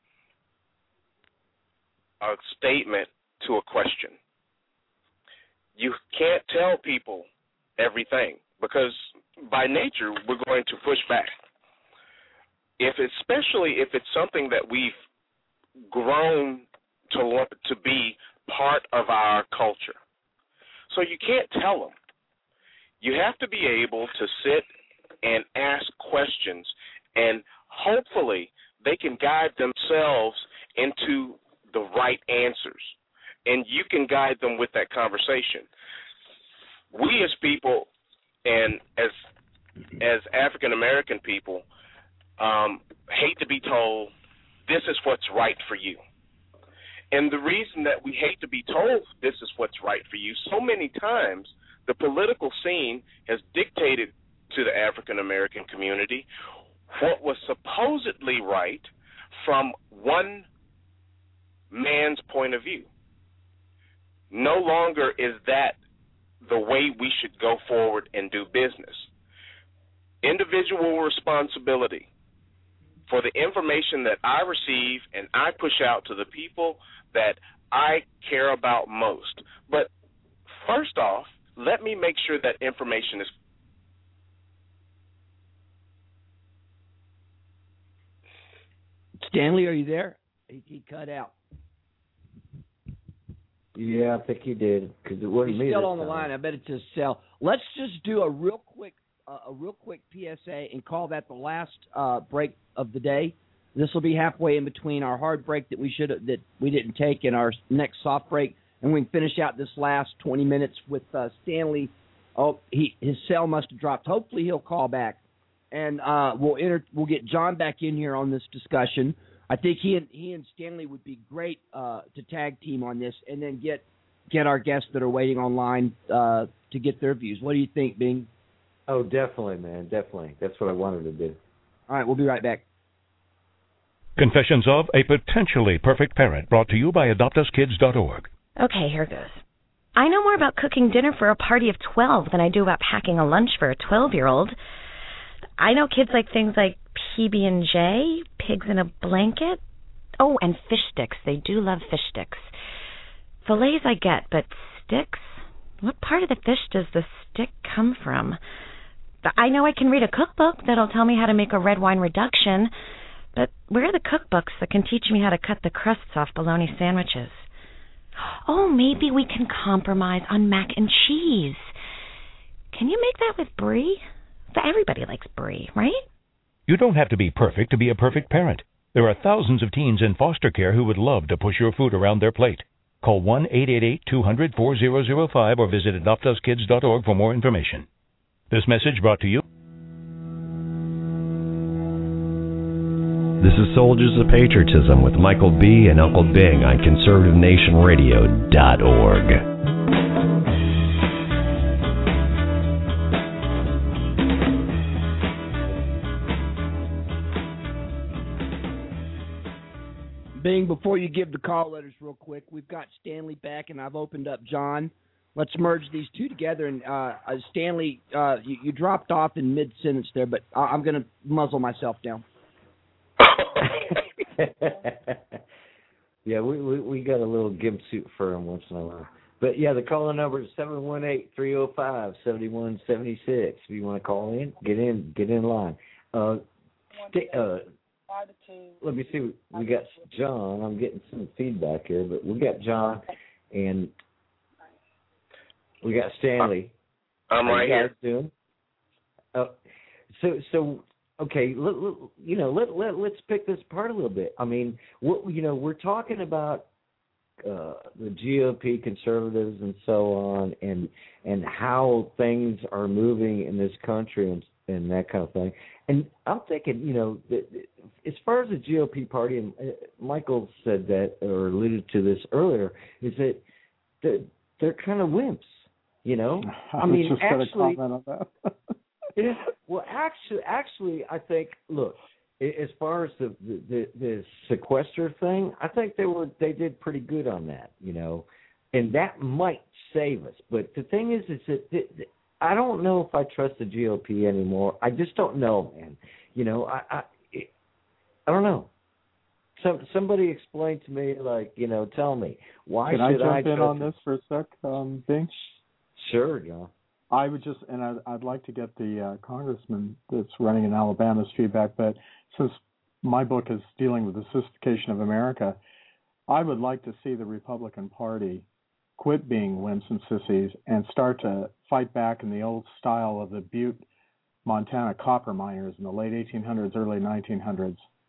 a statement to a question. You can't tell people everything because by nature we're going to push back. Especially if it's something that we've grown to want to be part of our culture. So you can't tell them. You have to be able to sit and ask questions, and hopefully they can guide themselves into the right answers, and you can guide them with that conversation. We as people and as African American people hate to be told this is what's right for you. And the reason that we hate to be told this is what's right for you, so many times the political scene has dictated to the African American community what was supposedly right from one man's point of view. No longer is that the way we should go forward and do business. Individual responsibility for the information that I receive and I push out to the people that I care about most. But first off, let me make sure that information is Stanley, are you there? He cut out. Yeah, I think he did because it wasn't me. He's still this on the time. line. I bet it's his cell. Let's just do a real quick PSA and call that the last break of the day. This will be halfway in between our hard break that we didn't take and our next soft break, and we can finish out this last 20 minutes with Stanley. Oh, his cell must have dropped. Hopefully he'll call back, and we'll get John back in here on this discussion. I think he and Stanley would be great to tag team on this, and then get our guests that are waiting online to get their views. What do you think, Bing? Oh, definitely, man, definitely. That's what I wanted to do. All right, we'll be right back. Confessions of a Potentially Perfect Parent, brought to you by AdoptUsKids.org. Okay, here goes. I know more about cooking dinner for a party of 12 than I do about packing a lunch for a 12-year-old. I know kids like things like PB&J, pigs in a blanket. Oh, and fish sticks. They do love fish sticks. Fillets I get, but sticks? What part of the fish does the stick come from? I know I can read a cookbook that'll tell me how to make a red wine reduction, but where are the cookbooks that can teach me how to cut the crusts off bologna sandwiches? Oh, maybe we can compromise on mac and cheese. Can you make that with brie? Everybody likes brie, right? You don't have to be perfect to be a perfect parent. There are thousands of teens in foster care who would love to push your food around their plate. Call 1-888-200-4005 or visit AdoptUsKids.org for more information. This message brought to you. This is Soldiers of Patriotism with Michael B. and Uncle Bing on ConservativeNationRadio.org. Bing, before you give the call letters real quick, we've got Stanley back, and I've opened up John. Let's merge these two together. And Stanley, you dropped off in mid-sentence there, but I'm going to muzzle myself down. Yeah, we got a little gimp suit for him once in a while. But, yeah, the calling number is 718-305-7176. If you want to call in, get in line. Let me see. We got John. I'm getting some feedback here, but we got John and we got Stanley. I'm right here. Doing? So okay. Let's pick this apart a little bit. I mean, we're talking about the GOP conservatives and so on, and how things are moving in this country and that kind of thing. And I'm thinking, as far as the GOP party, and Michael said that or alluded to this earlier, is that they're kind of wimps, I mean, just actually, comment on that. Yeah, well, actually, I think, look, as far as the sequester thing, I think they did pretty good on that, and that might save us. But the thing is that I don't know if I trust the GOP anymore. I just don't know, man. I don't know. Somebody explain to me, tell me why should I jump in on this for a sec, Bing? Sure, John. I would just, and I'd like to get the congressman that's running in Alabama's feedback, but since my book is dealing with the sissification of America, I would like to see the Republican Party quit being wimps and sissies and start to fight back in the old style of the Butte, Montana copper miners in the late 1800s, early 1900s.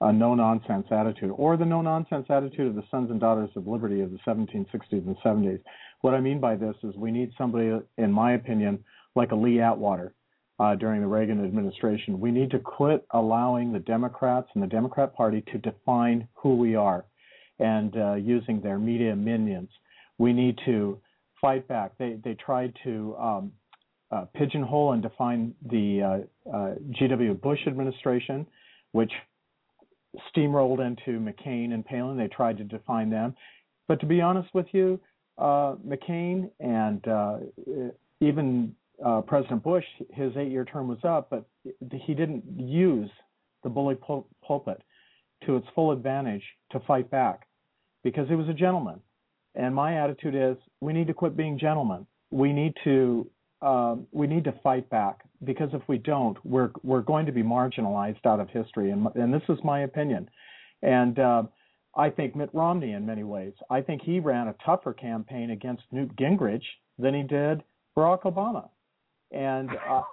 a no-nonsense attitude, or the no-nonsense attitude of the Sons and Daughters of Liberty of the 1760s and 70s. What I mean by this is we need somebody, in my opinion, like a Lee Atwater during the Reagan administration. We need to quit allowing the Democrats and the Democrat Party to define who we are and using their media minions. We need to fight back. They tried to pigeonhole and define the G.W. Bush administration, which steamrolled into McCain and Palin. They tried to define them. But to be honest with you, McCain and even President Bush, his 8-year term was up, but he didn't use the bully pulpit to its full advantage to fight back because he was a gentleman. And my attitude is we need to quit being gentlemen. We need to fight back, because if we don't, we're going to be marginalized out of history. And this is my opinion. And I think Mitt Romney, in many ways, I think he ran a tougher campaign against Newt Gingrich than he did Barack Obama. And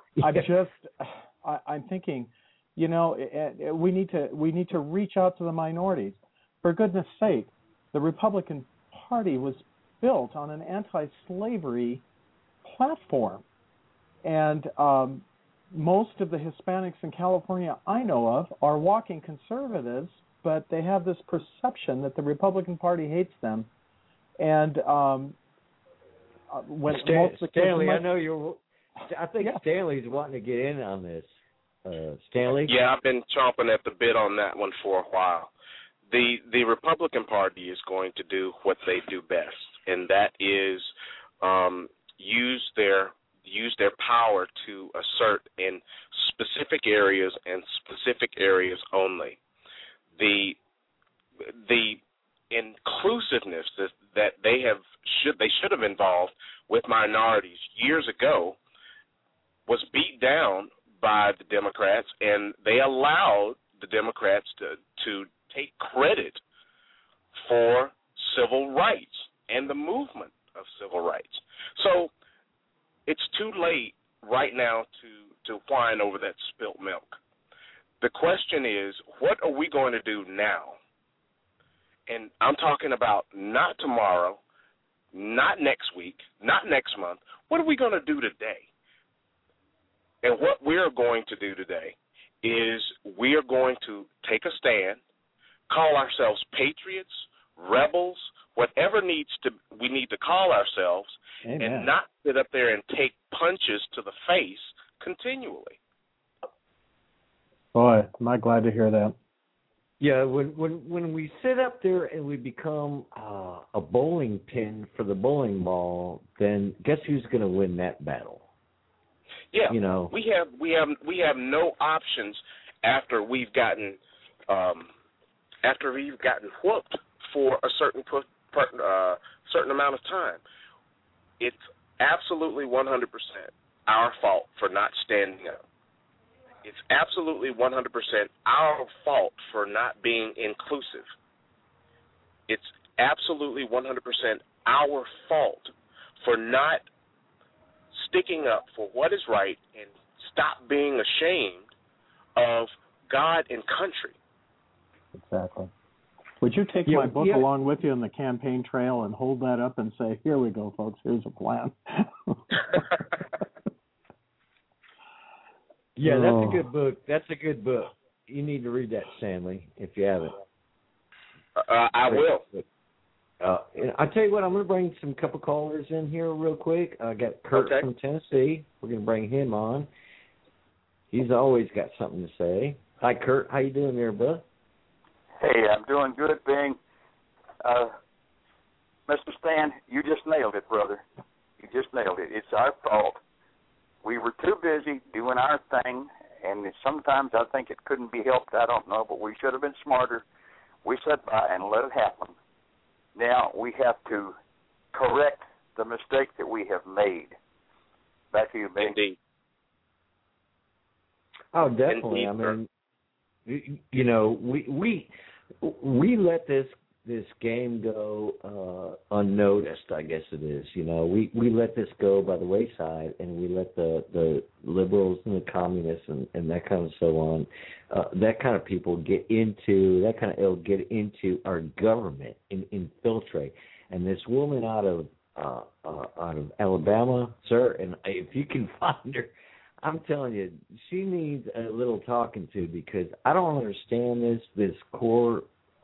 I'm thinking, you know, we need to reach out to the minorities. For goodness sake, the Republican Party was built on an anti-slavery platform, and most of the Hispanics in California I know of are walking conservatives, but they have this perception that the Republican Party hates them. And when Stanley, I know you're. I think Stanley's wanting to get in on this. Stanley? Yeah, I've been chomping at the bit on that one for a while. The Republican Party is going to do what they do best, and that is use their power to assert in specific areas and specific areas only. The inclusiveness that they should have involved with minorities years ago was beat down by the Democrats, and they allowed the Democrats to take credit for civil rights and the movement of civil rights. So it's too late right now to whine over that spilt milk. The question is, what are we going to do now? And I'm talking about not tomorrow, not next week, not next month. What are we going to do today? And what we're going to do today is we are going to take a stand, call ourselves patriots, rebels, whatever we need to call ourselves, Amen. And not sit up there and take punches to the face continually. Boy, am I glad to hear that. Yeah, when we sit up there and we become a bowling pin for the bowling ball, then guess who's going to win that battle? Yeah, you know, we have no options after we've gotten whooped for a certain amount of time. It's absolutely 100% our fault for not standing up. It's absolutely 100% our fault for not being inclusive. It's absolutely 100% our fault for not sticking up for what is right and stop being ashamed of God and country. Exactly. Would you take my book along with you on the campaign trail and hold that up and say, here we go, folks, here's a plan? Yeah, that's a good book. That's a good book. You need to read that, Stanley, if you haven't. I will. I tell you what, I'm going to bring some couple callers in here real quick. I got Kurt from Tennessee. We're going to bring him on. He's always got something to say. Hi, Kurt. How you doing there, bud? Hey, I'm doing good, Bing. Mr. Stan, you just nailed it, brother. You just nailed it. It's our fault. We were too busy doing our thing, and sometimes I think it couldn't be helped. I don't know, but we should have been smarter. We sat by and let it happen. Now we have to correct the mistake that we have made. Back to you, Bing. Indeed. Oh, definitely. Indeed, I mean, you know, we let this this game go unnoticed, I guess it is. You know, we let this go by the wayside, and we let the liberals and the communists and that kind of so on, that kind of people get into our government and infiltrate. And this woman out of Alabama, sir, and if you can find her, I'm telling you, she needs a little talking to, because I don't understand this core.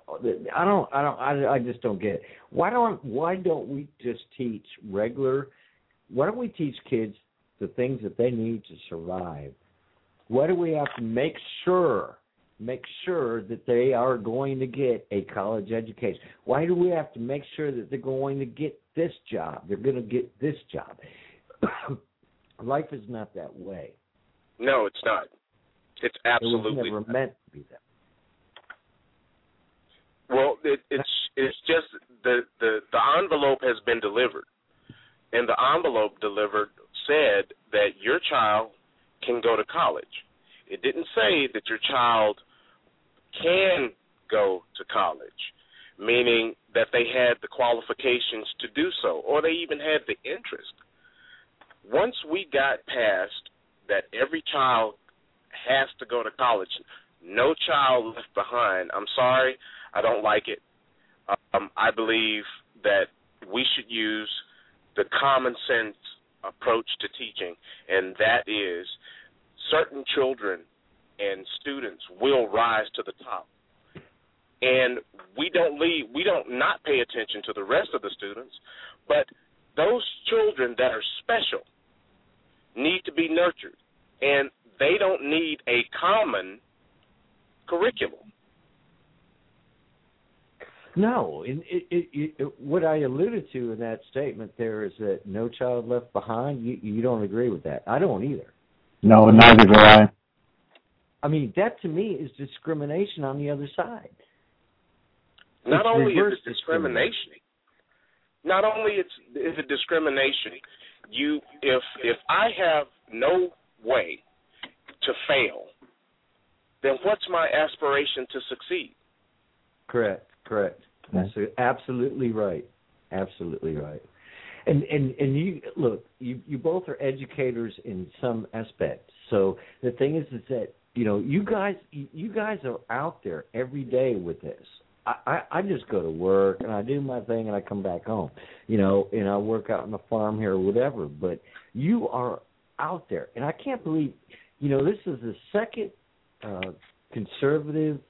I just don't get it. Why don't we just teach why don't we teach kids the things that they need to survive? Why do we have to make sure that they are going to get a college education? Why do we have to make sure that they're going to get this job? They're going to get this job. Life is not that way. No, it's not. It's absolutely It was never meant to be that. Well, it's just the envelope has been delivered, and the envelope delivered said that your child can go to college. It didn't say that your child can go to college, meaning that they had the qualifications to do so, or they even had the interest. Once we got past that every child has to go to college, no child left behind, I'm sorry, I don't like it. I believe that we should use the common sense approach to teaching, and that is certain children and students will rise to the top. And we don't not pay attention to the rest of the students, but those children that are special need to be nurtured, and they don't need a common curriculum. No, what I alluded to in that statement there is that no child left behind. You don't agree with that. I don't either. No, neither do I. I mean, that to me is discrimination on the other side. Not only is it discrimination, if I have no way to fail, then what's my aspiration to succeed? Correct. That's absolutely right. Absolutely right. And you look, you both are educators in some aspect. So the thing is that you guys are out there every day with this. I just go to work and I do my thing and I come back home, and I work out on the farm here or whatever. But you are out there, and I can't believe, this is the second conservative.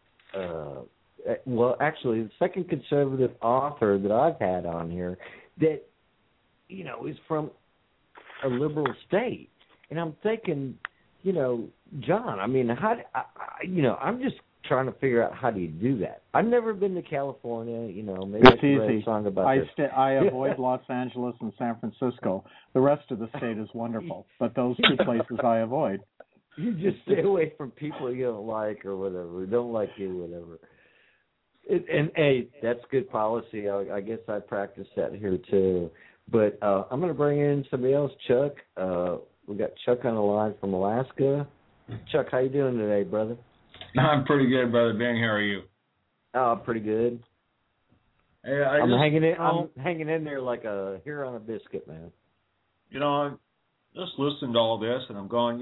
Actually, the second conservative author that I've had on here that, is from a liberal state. And I'm thinking, John, I mean, I'm just trying to figure out how do you do that. I've never been to California, maybe it's I should write easy. a song about this. I avoid Los Angeles and San Francisco. The rest of the state is wonderful, but those two places I avoid. You just stay away from people you don't like or whatever, who don't like you, whatever. And hey, that's good policy. I guess I practice that here too. But I'm going to bring in somebody else, Chuck. We got Chuck on the line from Alaska. Chuck, how you doing today, brother? I'm pretty good, brother Ben. How are you? Oh, pretty good. Hey, I'm hanging in there like a hair on a biscuit, man. I'm just listening to all this, and I'm going,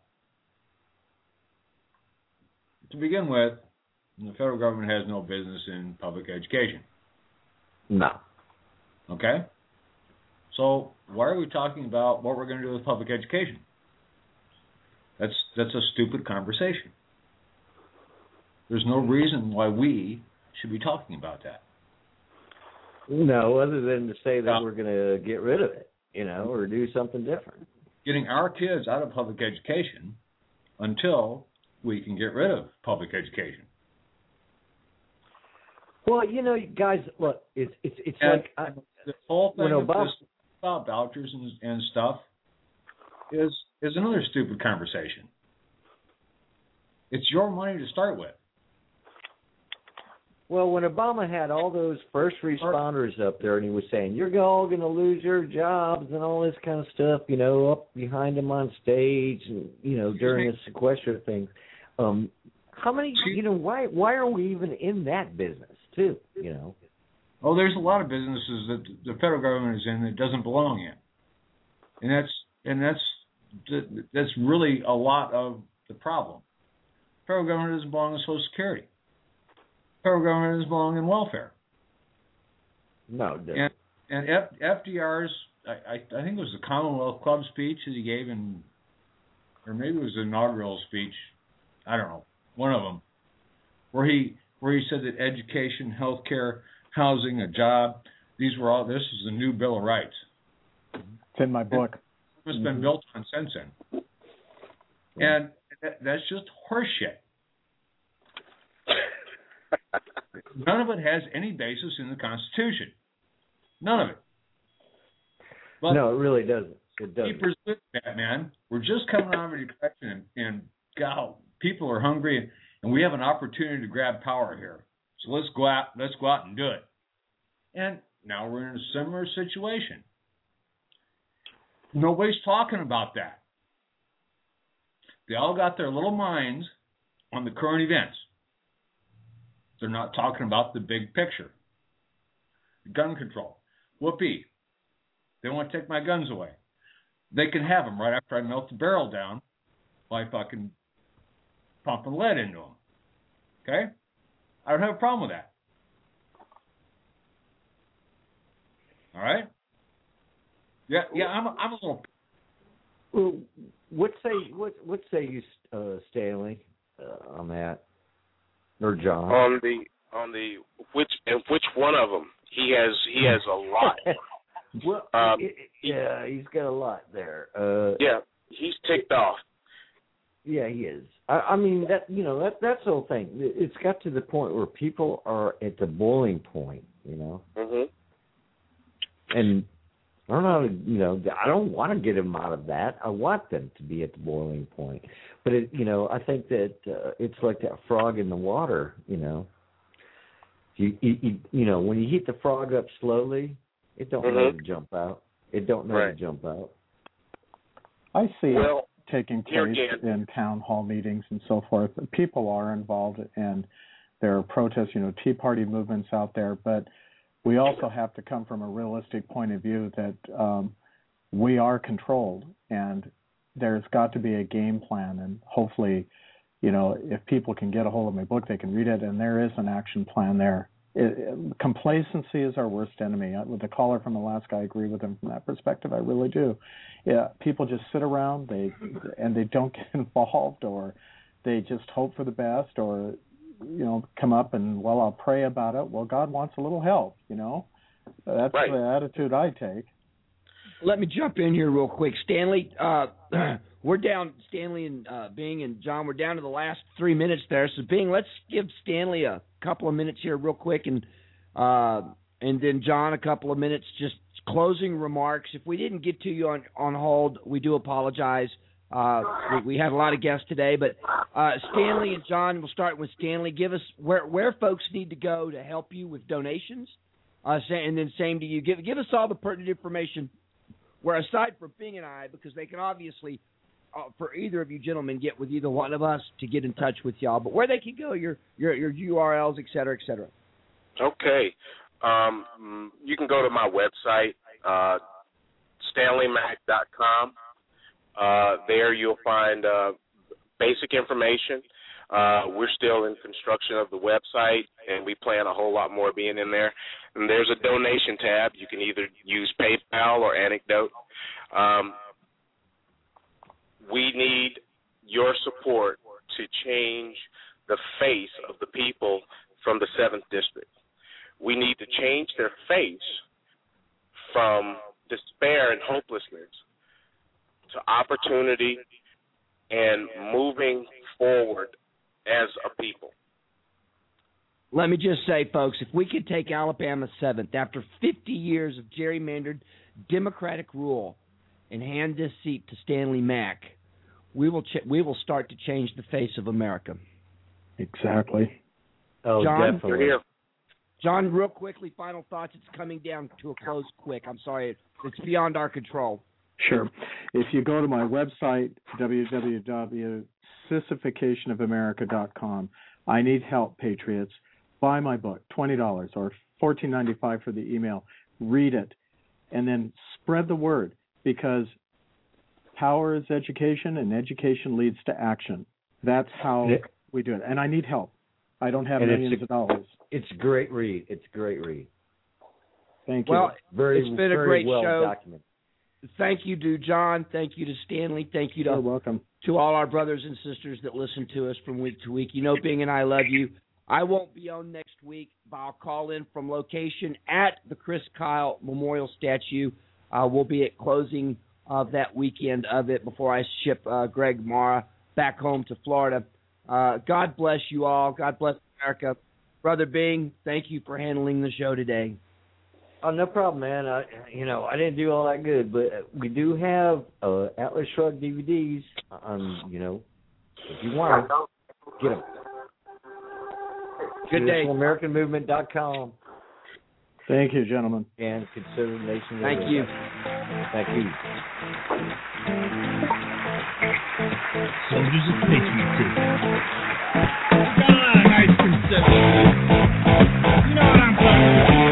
to begin with, the federal government has no business in public education. No. Okay? So why are we talking about what we're going to do with public education? That's a stupid conversation. There's no reason why we should be talking about that. No, other than to say that we're going to get rid of it, or do something different. Getting our kids out of public education until we can get rid of public education. Well, guys, look, it's like the whole thing about vouchers and stuff is another stupid conversation. It's your money to start with. Well, when Obama had all those first responders up there and he was saying, you're all going to lose your jobs and all this kind of stuff, up behind him on stage and, during the sequester thing, how many, why are we even in that business too, you know. Oh, there's a lot of businesses that the federal government is in that doesn't belong in, and that's really a lot of the problem. The federal government doesn't belong in Social Security. The federal government doesn't belong in welfare. No, it doesn't. And FDR's, I think it was the Commonwealth Club speech that he gave or maybe it was the inaugural speech, I don't know, one of them, where he said that education, healthcare, housing, a job, this is the new Bill of Rights. It's in my book. It's been built on since then. And that's just horseshit. None of it has any basis in the Constitution. None of it. But no, it really doesn't. It doesn't. Keepers with that, man. We're just coming out of a depression, and God, people are hungry, and we have an opportunity to grab power here. So let's go out and do it. And now we're in a similar situation. Nobody's talking about that. They all got their little minds on the current events. They're not talking about the big picture. Gun control. Whoopee. They want to take my guns away. They can have them right after I melt the barrel down by fucking pumping lead into them. Okay? I don't have a problem with that. All right? Yeah, I'm a little. Well, what say you, Stanley, on that, or John? On the which one of them? He has a lot. Well, yeah, he's got a lot there. Yeah, he's ticked off. Yeah, he is. I mean, that's the whole thing. It's got to the point where people are at the boiling point, you know. Mm-hmm. And I don't know, I don't want to get them out of that. I want them to be at the boiling point. But I think that it's like that frog in the water. You when you heat the frog up slowly, it don't know to jump out. It don't know to jump out. I see it taking place in town hall meetings and so forth. People are involved, and there are protests, Tea Party movements out there. But we also have to come from a realistic point of view that we are controlled, and there's got to be a game plan. And hopefully, if people can get a hold of my book, they can read it, and there is an action plan there. Complacency is our worst enemy. With the caller from Alaska, I agree with him from that perspective. I really do. Yeah, people just sit around, they don't get involved, or they just hope for the best, or come up and I'll pray about it. Well, God wants a little help. That's the attitude I take. Let me jump in here real quick, Stanley. We're down, Stanley and Bing and John. We're down to the last 3 minutes there. So, Bing, let's give Stanley a couple of minutes here, real quick, and then John a couple of minutes, just closing remarks. If we didn't get to you on hold, we do apologize. We had a lot of guests today, but Stanley and John, we'll start with Stanley. Give us where folks need to go to help you with donations, and then same to you. Give us all the pertinent information. Where aside from Bing and I, because they can obviously, for either of you gentlemen, get with either one of us to get in touch with y'all, but where they can go, your URLs, et cetera, et cetera. Okay. You can go to my website, StanleyMac.com. There you'll find basic information. We're still in construction of the website, and we plan a whole lot more being in there. And there's a donation tab. You can either use PayPal or Anecdote. We need your support to change the face of the people from the 7th District. We need to change their face from despair and hopelessness to opportunity and moving forward as a people. Let me just say, folks, if we could take Alabama 7th after 50 years of gerrymandered Democratic rule and hand this seat to Stanley Mack, we will start to change the face of America. Exactly. Oh, John, definitely. John, real quickly, final thoughts. It's coming down to a close quick. I'm sorry. It's beyond our control. Sure. If you go to my website, www.sissificationofamerica.com, I need help, Patriots. buy my book, $20 or $14.95 for the email. Read it, and then spread the word, because power is education, and education leads to action. That's how we do it. And I need help. I don't have millions of dollars. It's a great read. It's a great read. Thank you. Well, it's been a great well show. Documented. Thank you to John. Thank you to Stanley. Thank you to You're welcome. To all our brothers and sisters that listen to us from week to week. You know, Bing and I love you. I won't be on next week, but I'll call in from location at the Chris Kyle Memorial Statue. We'll be at closing of that weekend of it before I ship Greg Mara back home to Florida. God bless you all. God bless America. Brother Bing, thank you for handling the show today. Oh, no problem, man. I didn't do all that good, but we do have Atlas Shrugged DVDs. If you want them, get them. Good day. AmericanMovement.com. Thank you, gentlemen. And consider Nation. Thank you. Thank you. Soldiers of Patriotism. Nice conception. You know what I'm talking about.